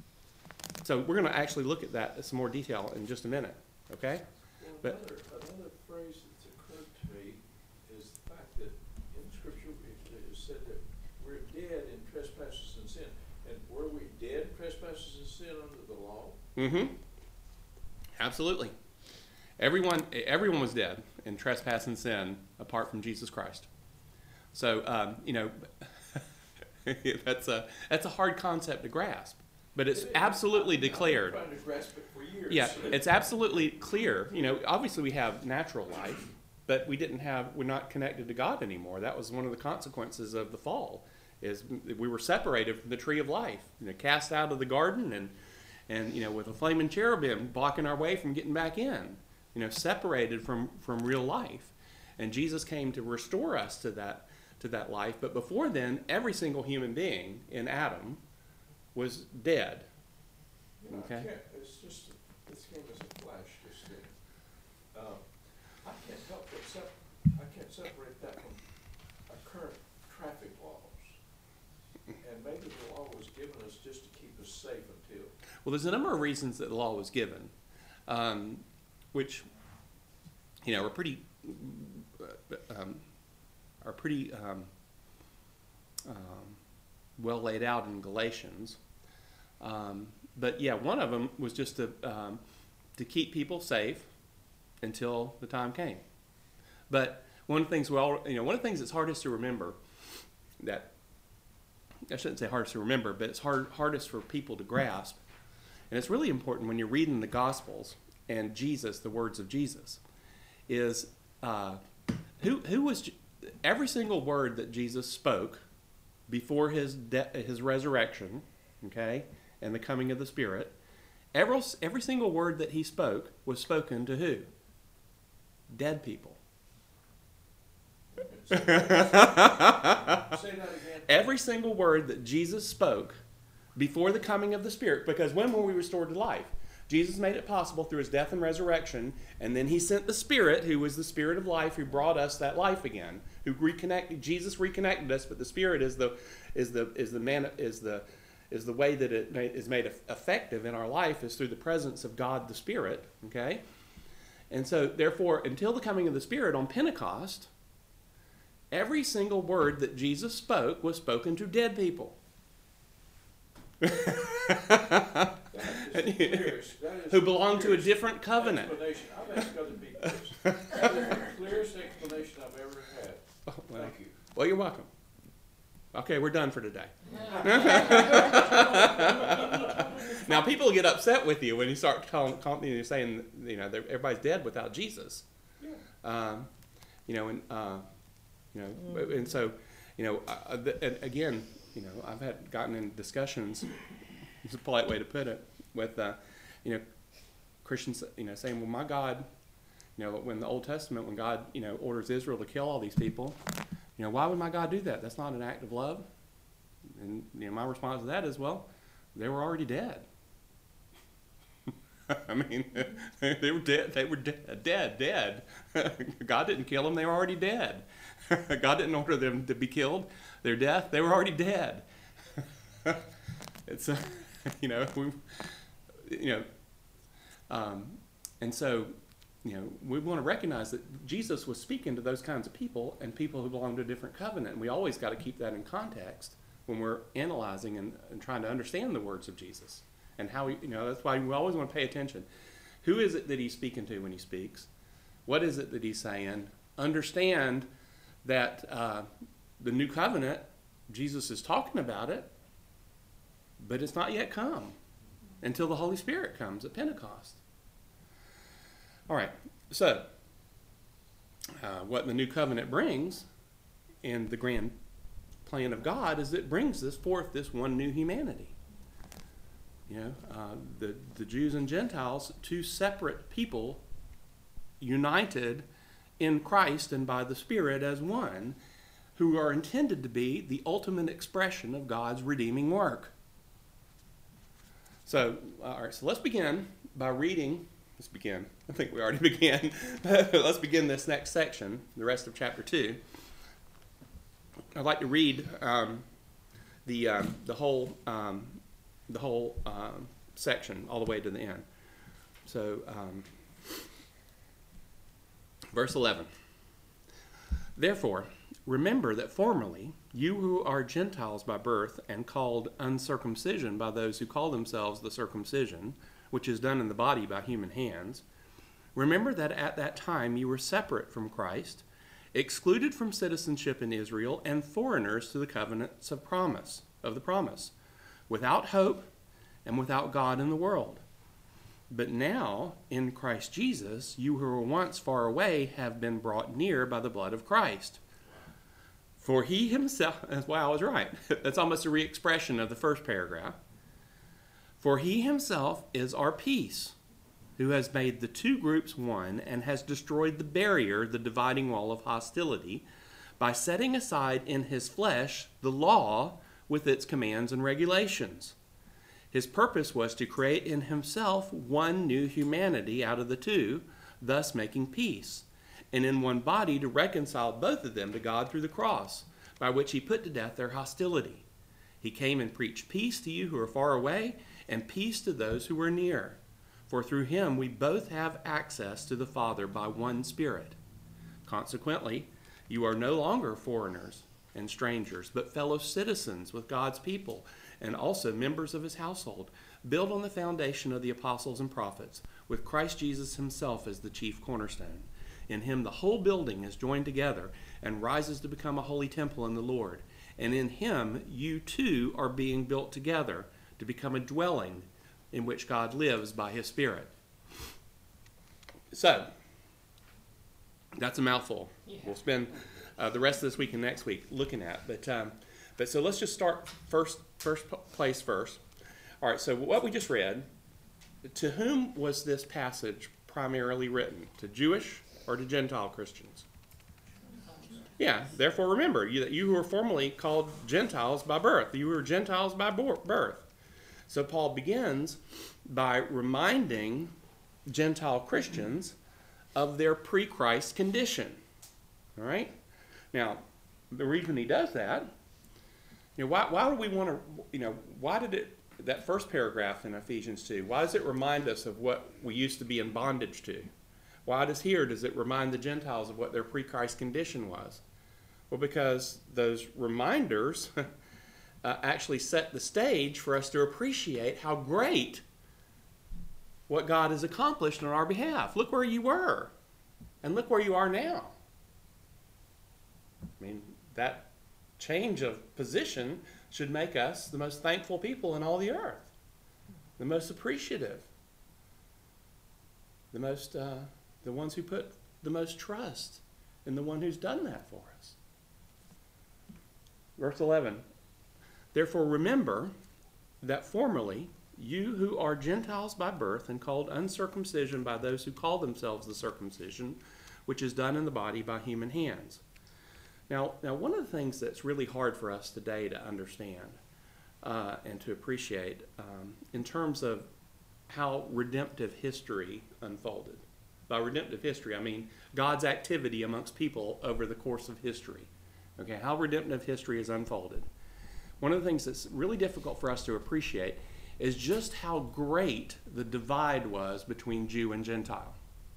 So we're going to actually look at that in some more detail in just a minute, okay? Well, But- another, another phrase that's occurred to me is the fact that in Scripture it it is said that we're dead in trespasses and sin. And were we dead in trespasses and sin under the law? Mm-hmm. Absolutely. Everyone, everyone was dead in trespass and sin apart from Jesus Christ. So, um, you know, that's a that's a hard concept to grasp, but it's It is. absolutely I've been declared. trying to grasp it for years. Yeah, it's absolutely clear. You know, obviously we have natural life, but we didn't have. We're not connected to God anymore. That was one of the consequences of the fall. Is we were separated from the tree of life, you know, cast out of the garden, and and you know, with a flaming cherubim blocking our way from getting back in. You know, separated from, from real life. And Jesus came to restore us to that to that life. But before then, every single human being in Adam was dead. You know, I Okay. can't, it's just, this came as a flash just then. Um, I can't help but sep, I can't separate that from our current traffic laws. And maybe the law was given us just to keep us safe until. Well, there's a number of reasons that the law was given, um, which, you know, are pretty, uh, um, are pretty um, um, well laid out in Galatians. Um, but yeah, one of them was just to um, to keep people safe until the time came. But one of the things, well, you know, one of the things that's hardest to remember, that I shouldn't say hardest to remember, but it's hard hardest for people to grasp, and it's really important when you're reading the Gospels and Jesus, the words of Jesus, is uh, who who was every single word that Jesus spoke before his de- his resurrection, okay, and the coming of the Spirit. Every every single word that he spoke was spoken to who? Dead people. Say that again. Every single word that Jesus spoke before the coming of the Spirit, because when were we restored to life? Jesus made it possible through his death and resurrection, and then he sent the Spirit, who was the Spirit of life, who brought us that life again, who reconnected. Jesus reconnected us, but the Spirit is the is the is the man is the is the way that it is made effective in our life is through the presence of God the Spirit. Okay, and so therefore, until the coming of the Spirit on Pentecost, every single word that Jesus spoke was spoken to dead people. That is the clearest- that is Who the belong to a clearest different covenant. Explanation. I've asked other people this. That is the clearest explanation I've ever had. Oh, well, Thank you. well, you're welcome. Okay, we're done for today. Now, people get upset with you when you start calling, calling you know, saying, you know, that everybody's dead without Jesus. Yeah. Um, you know, and uh, you know, and so, you know, uh, the, and again, you know, I've had gotten in discussions. It's a polite way to put it with, uh, you know, Christians, you know, saying, well, my God, you know, when the Old Testament, when God, you know, orders Israel to kill all these people, you know, why would my God do that? That's not an act of love. And, you know, my response to that is, well, they were already dead. I mean, they were dead. They were dead, dead, dead. God didn't kill them. They were already dead. God didn't order them to be killed. Their death, they were already dead. It's, uh, you know, we, you know, um, and so, you know, we want to recognize that Jesus was speaking to those kinds of people and people who belong to a different covenant. And we always got to keep that in context when we're analyzing and, and trying to understand the words of Jesus and how he, you know, that's why we always want to pay attention. Who is it that he's speaking to when he speaks? What is it that he's saying? Understand that uh, the new covenant, Jesus is talking about it, but it's not yet come until the Holy Spirit comes at Pentecost. All right, so uh, what the new covenant brings in the grand plan of God is it brings this forth, this one new humanity. You know, uh, the, the Jews and Gentiles, two separate people united in Christ and by the Spirit as one, who are intended to be the ultimate expression of God's redeeming work. So, all right, so let's begin by reading. Let's begin. I think we already began. Let's begin this next section, the rest of chapter two. I'd like to read um, the um, the whole um, the whole um, section all the way to the end. So, um, verse eleven. Therefore, remember that formerly you who are Gentiles by birth and called uncircumcision by those who call themselves the circumcision, which is done in the body by human hands, remember that at that time you were separate from Christ, excluded from citizenship in Israel, and foreigners to the covenants of promise, of the promise, without hope and without God in the world. But now, in Christ Jesus, you who were once far away have been brought near by the blood of Christ. For he himself, wow, I was right. That's almost a re-expression of the first paragraph. For he himself is our peace, who has made the two groups one and has destroyed the barrier, the dividing wall of hostility, by setting aside in his flesh the law with its commands and regulations. His purpose was to create in himself one new humanity out of the two, thus making peace, and in one body to reconcile both of them to God through the cross, by which he put to death their hostility. He came and preached peace to you who are far away, and peace to those who are near. For through him we both have access to the Father by one Spirit. Consequently, you are no longer foreigners and strangers, but fellow citizens with God's people, and also members of his household, built on the foundation of the apostles and prophets, with Christ Jesus himself as the chief cornerstone. In him the whole building is joined together and rises to become a holy temple in the Lord. And in him you too are being built together to become a dwelling in which God lives by his Spirit. So, that's a mouthful. Yeah. We'll spend uh, the rest of this week and next week looking at. But um, but so let's just start first first place first. All right, so what we just read, to whom was this passage primarily written? To Jewish or to Gentile Christians? Yeah, therefore remember, you, that you who were formerly called Gentiles by birth, you were Gentiles by birth. So Paul begins by reminding Gentile Christians of their pre-Christ condition. All right? Now, the reason he does that, you know, why, why do we want to, you know, why did it, that first paragraph in Ephesians two, why does it remind us of what we used to be in bondage to? Why does here, does it remind the Gentiles of what their pre-Christ condition was? Well, because those reminders uh, actually set the stage for us to appreciate how great what God has accomplished on our behalf. Look where you were, and look where you are now. I mean, that change of position should make us the most thankful people in all the earth, the most appreciative, the most, uh, the ones who put the most trust in the one who's done that for us. Verse eleven, therefore remember that formerly you who are Gentiles by birth and called uncircumcision by those who call themselves the circumcision, which is done in the body by human hands. Now, now one of the things that's really hard for us today to understand uh, and to appreciate um, in terms of how redemptive history unfolded. By redemptive history, I mean God's activity amongst people over the course of history. Okay, how redemptive history is unfolded. one of the things that's really difficult for us to appreciate is just how great the divide was between Jew and Gentile.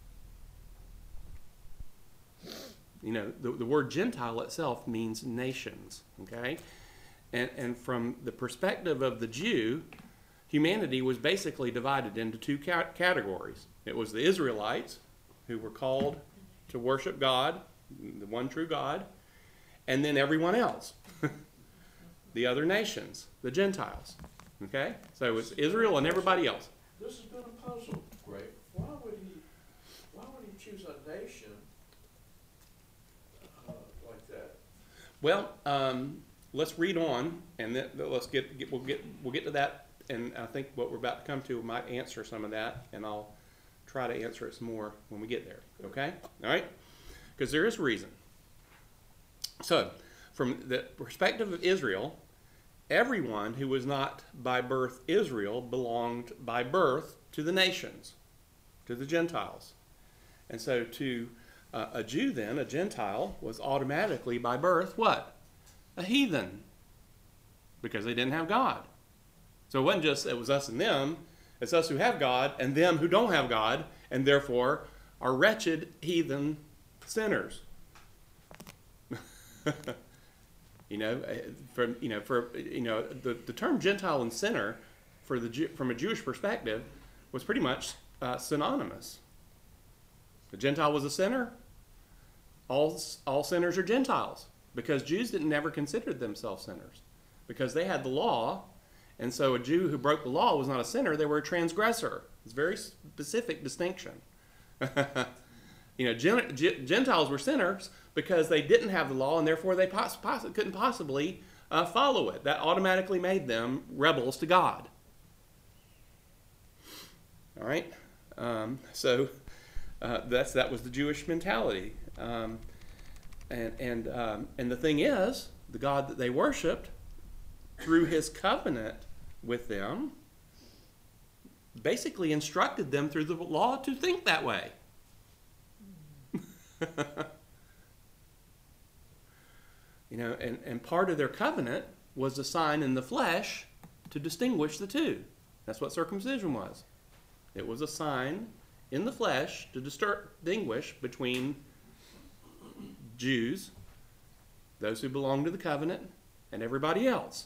You know, the, the word Gentile itself means nations, okay? And, and from the perspective of the Jew, humanity was basically divided into two ca- categories. It was the Israelites, who were called to worship God, the one true God, and then everyone else, the other nations, the Gentiles. Okay? So it was Israel and everybody else. This has been a puzzle, Greg. Why would he, why would he choose a nation uh, like that? Well, um, let's read on, and then let's get, get we'll get we'll get to that, and I think what we're about to come to might answer some of that, and I'll try to answer it some more when we get there. Okay? All right? Because there is reason. So, from the perspective of Israel, everyone who was not by birth Israel belonged by birth to the nations, to the Gentiles. And so to uh, a Jew then, a Gentile, was automatically by birth what? A heathen. Because they didn't have God. So it wasn't just, it was us and them. It's us who have God and them who don't have God, and therefore are wretched heathen sinners. You know, from you know, for you know, the, the term Gentile and sinner, for the Jew, from a Jewish perspective, was pretty much uh, synonymous. The Gentile was a sinner. All all sinners are Gentiles, because Jews didn't never consider themselves sinners, because they had the law, and so a Jew who broke the law was not a sinner; they were a transgressor. It's a very specific distinction. You know, Gentiles were sinners because they didn't have the law, and therefore they poss- poss- couldn't possibly uh, follow it. That automatically made them rebels to God. All right? Um, so uh, that's that was the Jewish mentality. Um, and and um, and the thing is, the God that they worshipped, through his covenant with them, basically instructed them through the law to think that way. You know, and, and part of their covenant was a sign in the flesh to distinguish the two. That's what circumcision was. It was a sign in the flesh to distinguish between Jews, those who belong to the covenant, and everybody else.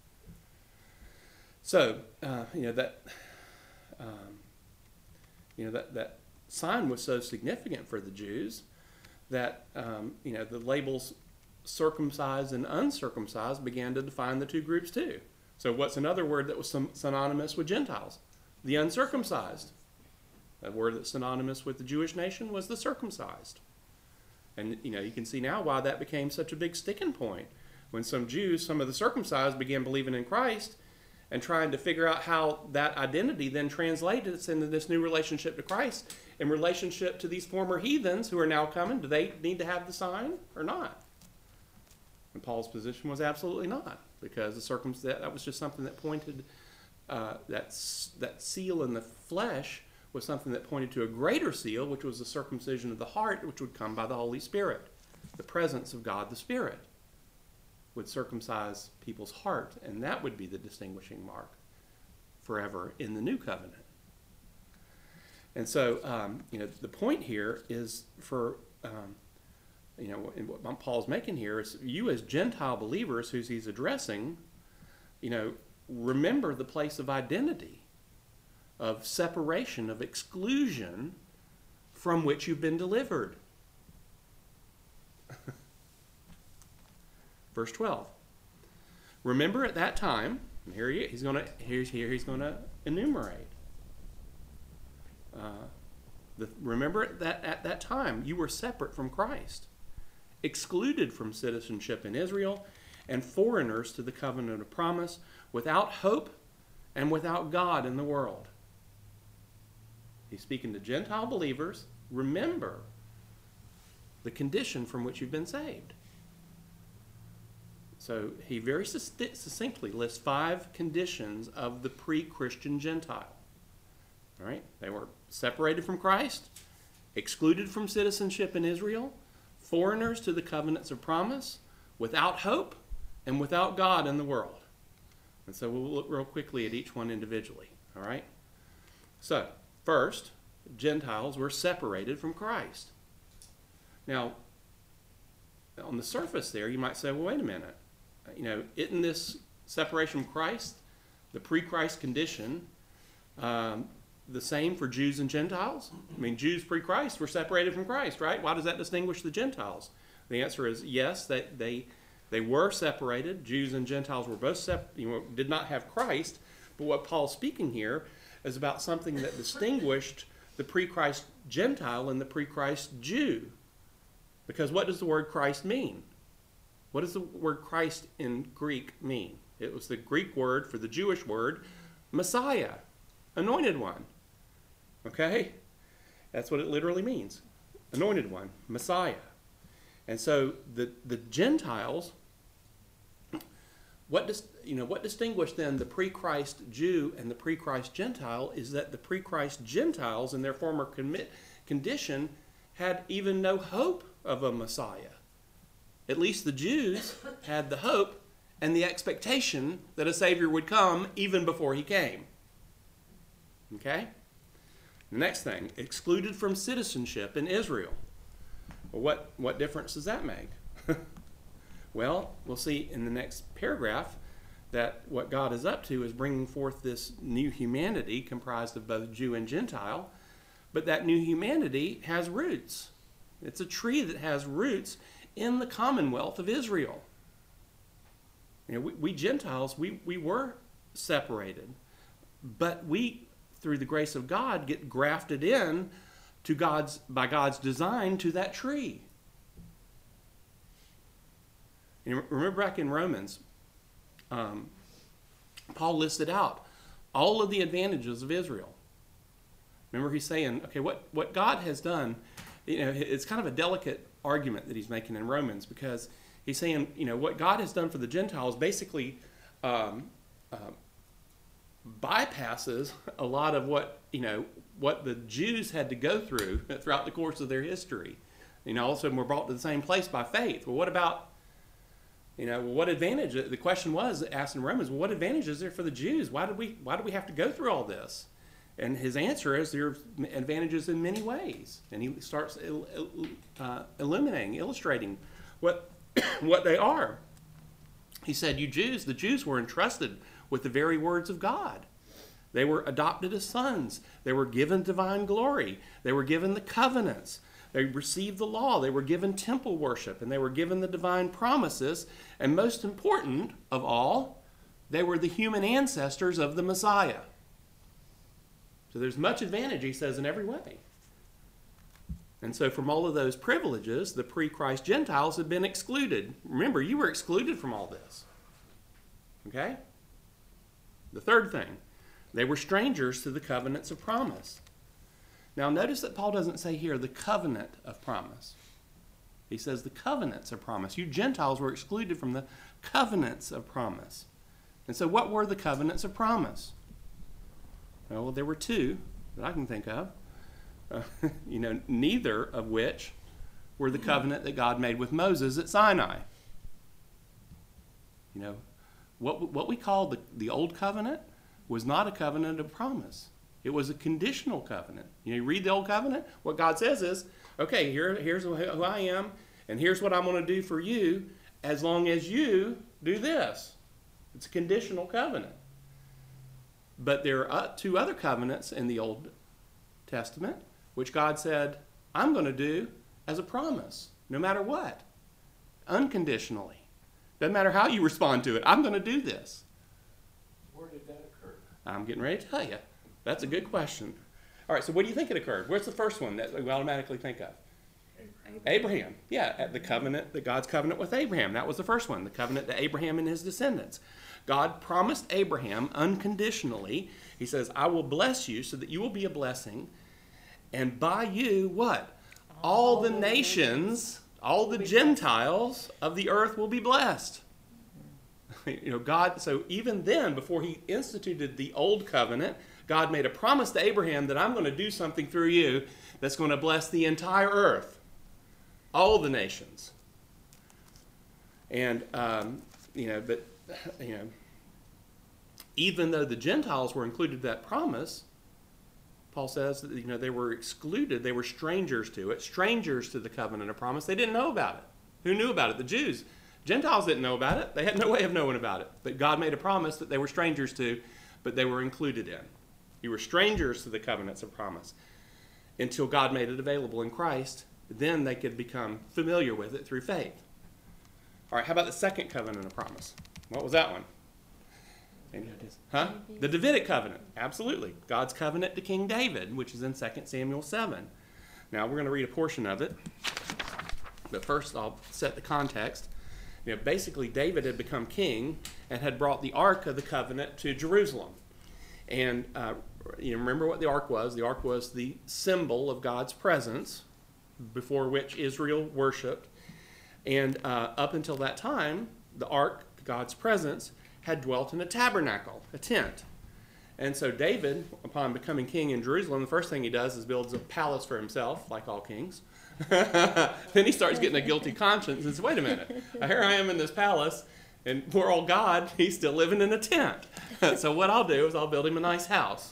So, uh, you know, that, um, you know, that, that sign was so significant for the Jews that, um, you know, the labels circumcised and uncircumcised began to define the two groups too. So what's another word that was synonymous with Gentiles? The uncircumcised. A word that's synonymous with the Jewish nation was the circumcised. And, you know, you can see now why that became such a big sticking point. When some Jews, some of the circumcised, began believing in Christ and trying to figure out how that identity then translated us into this new relationship to Christ in relationship to these former heathens who are now coming. Do they need to have the sign or not? And Paul's position was absolutely not, because the circumcision, that was just something that pointed, uh, that, that seal in the flesh was something that pointed to a greater seal, which was the circumcision of the heart, which would come by the Holy Spirit. The presence of God the Spirit would circumcise people's heart, and that would be the distinguishing mark forever in the new covenant. And so, um, you know, the point here is for, um, you know, and what Paul's making here is you as Gentile believers who he's addressing, you know, remember the place of identity, of separation, of exclusion from which you've been delivered. Verse twelve. Remember at that time, and here he he's going to here's here he's going to enumerate. Uh, the, remember at that at that time you were separate from Christ, excluded from citizenship in Israel, and foreigners to the covenant of promise, without hope and without God in the world. He's speaking to Gentile believers. Remember the condition from which you've been saved. So he very succinctly lists five conditions of the pre-Christian Gentile. All right? They were separated from Christ, excluded from citizenship in Israel, foreigners to the covenants of promise, without hope, and without God in the world. And so we'll look real quickly at each one individually, all right? So, first, Gentiles were separated from Christ. Now, on the surface there, you might say, well, wait a minute. You know, isn't this separation from Christ, the pre-Christ condition, um, the same for Jews and Gentiles? I mean, Jews pre-Christ were separated from Christ, right? Why does that distinguish the Gentiles? The answer is yes, that they, they were separated. Jews and Gentiles were both sep- you know, did not have Christ. But what Paul's speaking here is about something that distinguished the pre-Christ Gentile and the pre-Christ Jew. Because what does the word Christ mean? What does the word Christ in Greek mean? It was the Greek word for the Jewish word Messiah, anointed one. Okay? That's what it literally means. Anointed one, Messiah. And so the, the Gentiles, what dis, you know, what distinguished then the pre-Christ Jew and the pre-Christ Gentile is that the pre-Christ Gentiles in their former commit, condition had even no hope of a Messiah. At least the Jews had the hope and the expectation that a Savior would come even before he came. Okay? The next thing, excluded from citizenship in Israel. Well, what, what difference does that make? Well, we'll see in the next paragraph that what God is up to is bringing forth this new humanity comprised of both Jew and Gentile, but that new humanity has roots. It's a tree that has roots in the commonwealth of Israel. You know, we, we Gentiles, we, we were separated, but we, through the grace of God, get grafted in to God's, by God's design to that tree. And remember back in Romans, um, Paul listed out all of the advantages of Israel. Remember he's saying, okay, what, what God has done, you know, it's kind of a delicate argument that he's making in Romans, because he's saying, you know, what God has done for the Gentiles basically um, uh, bypasses a lot of what, you know, what the Jews had to go through throughout the course of their history. You know, all of a sudden we're brought to the same place by faith. Well, what about, you know, what advantage? The question was asked in Romans, well, what advantage is there for the Jews? Why did we, why do we have to go through all this? And his answer is there are advantages in many ways. And he starts uh, illuminating, illustrating what, what they are. He said, you Jews, the Jews were entrusted with the very words of God. They were adopted as sons. They were given divine glory. They were given the covenants. They received the law. They were given temple worship. And they were given the divine promises. And most important of all, they were the human ancestors of the Messiah. So there's much advantage, he says, in every way. And so from all of those privileges, the pre-Christ Gentiles have been excluded. Remember, you were excluded from all this. Okay? The third thing, they were strangers to the covenants of promise. Now notice that Paul doesn't say here the covenant of promise. He says the covenants of promise. You Gentiles were excluded from the covenants of promise. And so what were the covenants of promise? Well, there were two that I can think of. Uh, you know, neither of which were the covenant that God made with Moses at Sinai. You know, what what we call the, the old covenant was not a covenant of promise. It was a conditional covenant. You know, you read the old covenant, what God says is, okay, here, here's who I am, and here's what I'm going to do for you as long as you do this. It's a conditional covenant. But there are two other covenants in the Old Testament, which God said, I'm going to do as a promise, no matter what, unconditionally. Doesn't matter how you respond to it. I'm going to do this. Where did that occur? I'm getting ready to tell you. That's a good question. All right, so what do you think it occurred? Where's the first one that we automatically think of? Abraham. Abraham. Yeah, at the covenant, the God's covenant with Abraham. That was the first one, the covenant to Abraham and his descendants. God promised Abraham unconditionally. He says, I will bless you so that you will be a blessing. And by you, what? All the nations, all the Gentiles of the earth will be blessed. You know, God, so even then, before he instituted the old covenant, God made a promise to Abraham that I'm going to do something through you that's going to bless the entire earth, all the nations. And, um, you know, but, you know, even though the Gentiles were included in that promise, Paul says that, you know, they were excluded. They were strangers to it, strangers to the covenant of promise. They didn't know about it. Who knew about it? The Jews. Gentiles didn't know about it. They had no way of knowing about it. But God made a promise that they were strangers to, but they were included in. You were strangers to the covenants of promise until God made it available in Christ. Then they could become familiar with it through faith. All right, how about the second covenant of promise? What was that one? Any ideas? Huh? The Davidic covenant. Absolutely. God's covenant to King David, which is in Second Samuel seven. Now, we're going to read a portion of it. But first, I'll set the context. You know, basically, David had become king and had brought the Ark of the Covenant to Jerusalem. And uh, you remember what the Ark was. The Ark was the symbol of God's presence before which Israel worshipped. And uh, up until that time, the Ark, God's presence, had dwelt in a tabernacle, a tent. And so David, upon becoming king in Jerusalem, the first thing he does is builds a palace for himself, like all kings. Then he starts getting a guilty conscience and says, wait a minute, here I am in this palace, and poor old God, he's still living in a tent. So what I'll do is I'll build him a nice house.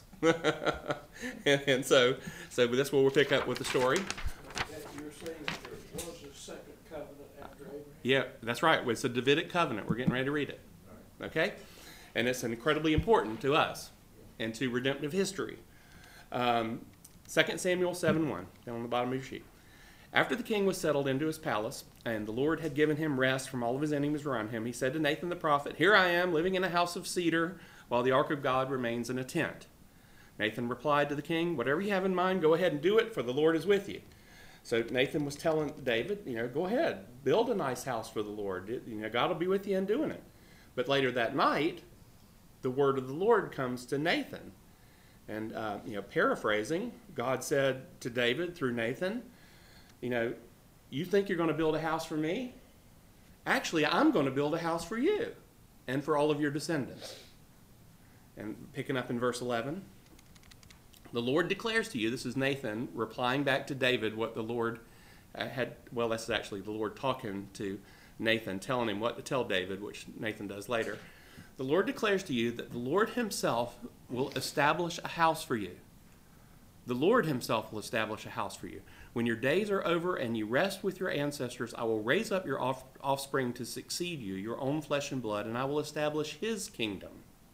and, and so, so that's where we'll pick up with the story. You're saying that there was a second covenant after Abraham? Yeah, that's right. It's a Davidic covenant. We're getting ready to read it. Okay? And it's incredibly important to us and to redemptive history. Um, Second Samuel seven one, down on the bottom of your sheet. After the king was settled into his palace, and the Lord had given him rest from all of his enemies around him, he said to Nathan the prophet, here I am, living in a house of cedar, while the ark of God remains in a tent. Nathan replied to the king, whatever you have in mind, go ahead and do it, for the Lord is with you. So Nathan was telling David, you know, go ahead, build a nice house for the Lord. You know, God will be with you in doing it. But later that night, the word of the Lord comes to Nathan. And, uh, you know, paraphrasing, God said to David through Nathan, you know, you think you're going to build a house for me? Actually, I'm going to build a house for you and for all of your descendants. And picking up in verse eleven, the Lord declares to you, this is Nathan replying back to David what the Lord had, well, that's actually the Lord talking to Nathan, telling him what to tell David, which Nathan does later. The Lord declares to you that the Lord himself will establish a house for you. The Lord himself will establish a house for you. When your days are over and you rest with your ancestors, I will raise up your off- offspring to succeed you, your own flesh and blood, and I will establish his kingdom.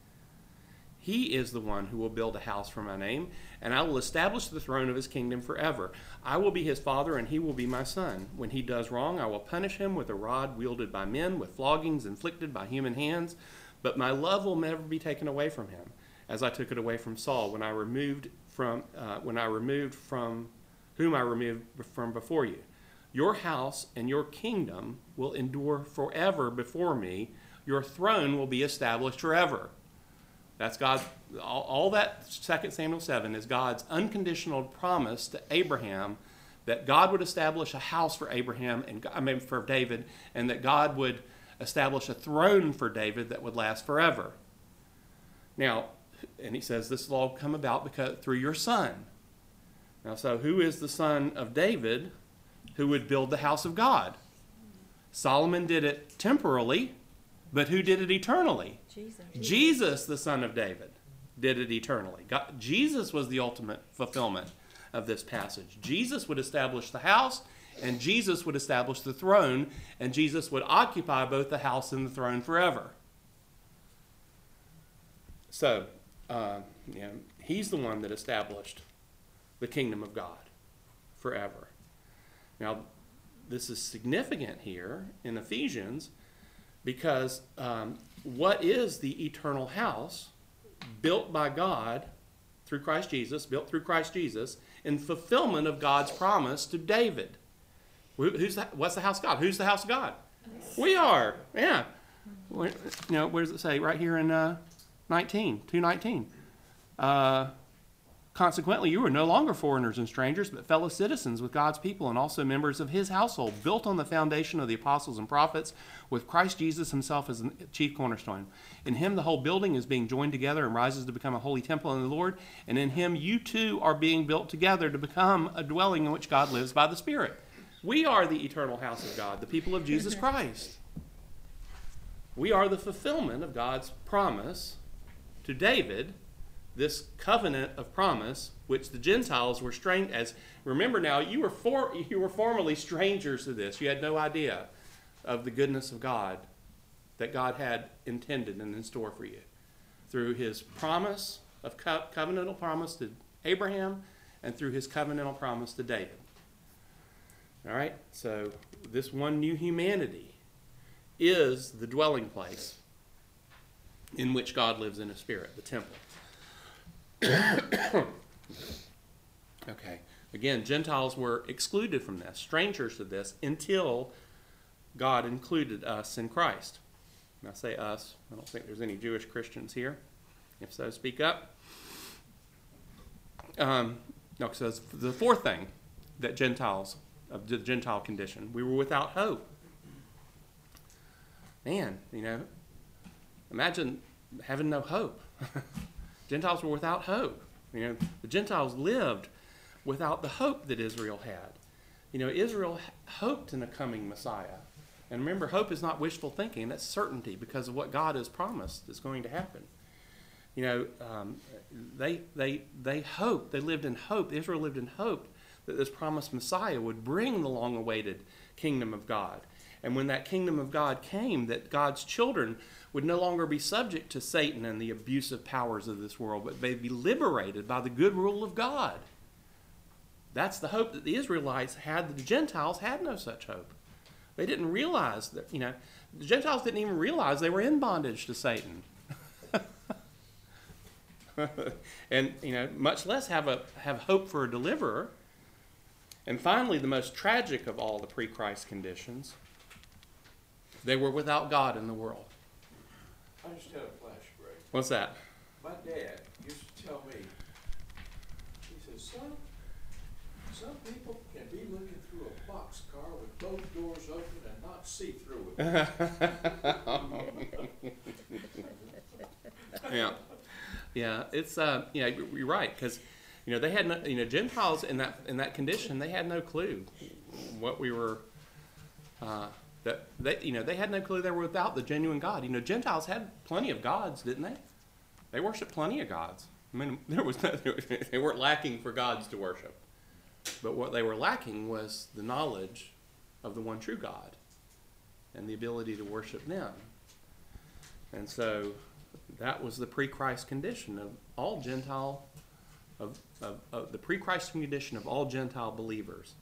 He is the one who will build a house for my name, and I will establish the throne of his kingdom forever. I will be his father, and he will be my son. When he does wrong, I will punish him with a rod wielded by men, with floggings inflicted by human hands, but my love will never be taken away from him, as I took it away from Saul when I removed from uh, when I removed from whom I removed from before you. Your house and your kingdom will endure forever before me. Your throne will be established forever. That's God's, all, all that Second Samuel seven is God's unconditional promise to Abraham that God would establish a house for Abraham, and I mean for David, and that God would establish a throne for David that would last forever. Now, and he says this will all come about because through your son. Now, so who is the son of David who would build the house of God? Solomon did it temporally, but who did it eternally? Jesus. Jesus, the son of David, did it eternally. God, Jesus was the ultimate fulfillment of this passage. Jesus would establish the house, and Jesus would establish the throne, and Jesus would occupy both the house and the throne forever. So, uh, you know, he's the one that established the kingdom of God forever. Now, this is significant here in Ephesians because um, what is the eternal house built by God through Christ Jesus, built through Christ Jesus, in fulfillment of God's promise to David? Who's that? What's the house of God? Who's the house of God? We are. Yeah. Where, you know, where does it say? Right here in uh, nineteen, two nineteen. Uh, Consequently, you are no longer foreigners and strangers, but fellow citizens with God's people and also members of his household, built on the foundation of the apostles and prophets, with Christ Jesus himself as the chief cornerstone. In him, the whole building is being joined together and rises to become a holy temple in the Lord. And in him, you too are being built together to become a dwelling in which God lives by the Spirit. We are the eternal house of God, the people of Jesus Christ. We are the fulfillment of God's promise to David this covenant of promise, which the Gentiles were strange as. Remember now, you were for, you were formerly strangers to this. You had no idea of the goodness of God that God had intended and in store for you through his promise of co- covenantal promise to Abraham and through his covenantal promise to David. All right, so this one new humanity is the dwelling place in which God lives in a spirit, the temple. Okay, again, Gentiles were excluded from this, strangers to this, until God included us in Christ. And I say us, I don't think there's any Jewish Christians here. If so, speak up. Um, no, so the fourth thing that Gentiles, of the Gentile condition, we were without hope. Man, you know, imagine having no hope. Gentiles were without hope. You know, the Gentiles lived without the hope that Israel had. You know, Israel hoped in a coming Messiah. And remember, hope is not wishful thinking. That's certainty because of what God has promised is going to happen. You know, um, they, they, they hoped, they lived in hope. Israel lived in hope that this promised Messiah would bring the long-awaited kingdom of God. And when that kingdom of God came, that God's children would no longer be subject to Satan and the abusive powers of this world, but they'd be liberated by the good rule of God. That's the hope that the Israelites had. The Gentiles had no such hope. They didn't realize that, you know, the Gentiles didn't even realize they were in bondage to Satan. And, you know, much less have a have hope for a deliverer. And finally, the most tragic of all the pre-Christ conditions, they were without God in the world. I just had a flash break. What's that? My dad used to tell me, he says, son, some people can be looking through a boxcar with both doors open and not see through it. Yeah, yeah. It's uh, yeah. You're right because, you know, they had no, you know, Gentiles in that in that condition, they had no clue what we were. Uh, that they, you know, they had no clue they were without the genuine God. You know, Gentiles had plenty of gods, didn't they? They worshipped plenty of gods. I mean, there was no, they weren't lacking for gods to worship. But what they were lacking was the knowledge of the one true God and the ability to worship them. And so that was the pre-Christ condition of all Gentile, of, of, of the pre-Christ condition of all Gentile believers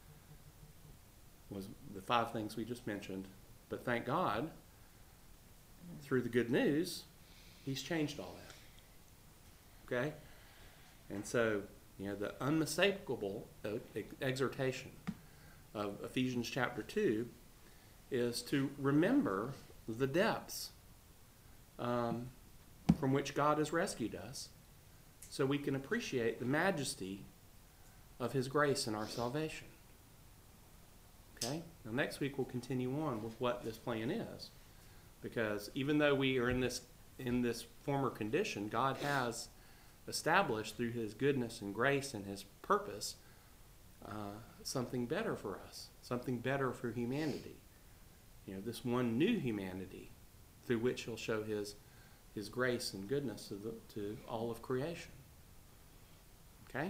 was the five things we just mentioned. But thank God, through the good news, he's changed all that. Okay? And so, you know, the unmistakable exhortation of Ephesians chapter two is to remember the depths um, from which God has rescued us so we can appreciate the majesty of his grace in our salvation. Okay? Now next week we'll continue on with what this plan is, because even though we are in this in this former condition, God has established through his goodness and grace and his purpose uh, something better for us, something better for humanity. You know, this one new humanity through which he'll show his his grace and goodness to, the, to all of creation. Okay?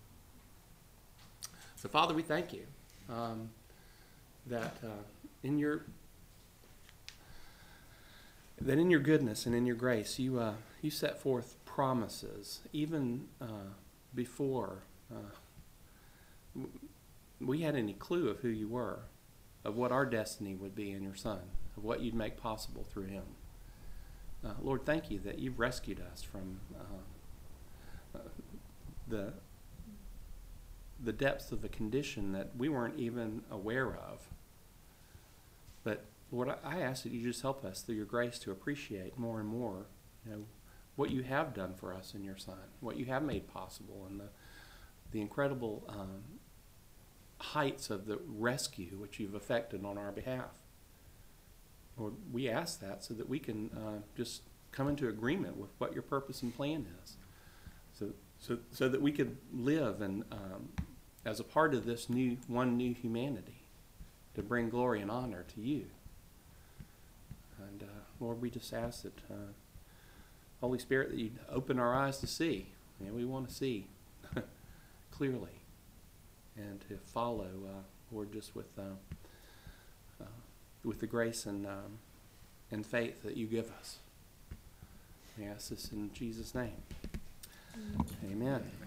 So Father, we thank you um, that uh, in your that in your goodness and in your grace you uh, you set forth promises even uh, before uh, we had any clue of who you were, of what our destiny would be in your Son, of what you'd make possible through him. Uh, Lord, thank you that you've rescued us from uh, uh, the the depths of a condition that we weren't even aware of. But Lord, I ask that you just help us through your grace to appreciate more and more, you know, what you have done for us in your Son, what you have made possible, and the the incredible um, heights of the rescue which you've effected on our behalf. Lord, we ask that so that we can uh, just come into agreement with what your purpose and plan is, so so so that we could live and um, as a part of this new one new humanity to bring glory and honor to you. And uh, Lord, we just ask that uh, Holy Spirit, that you'd open our eyes to see. And we want to see clearly and to follow, uh, Lord, just with uh, uh, with the grace and um, and faith that you give us. We ask this in Jesus' name. Amen.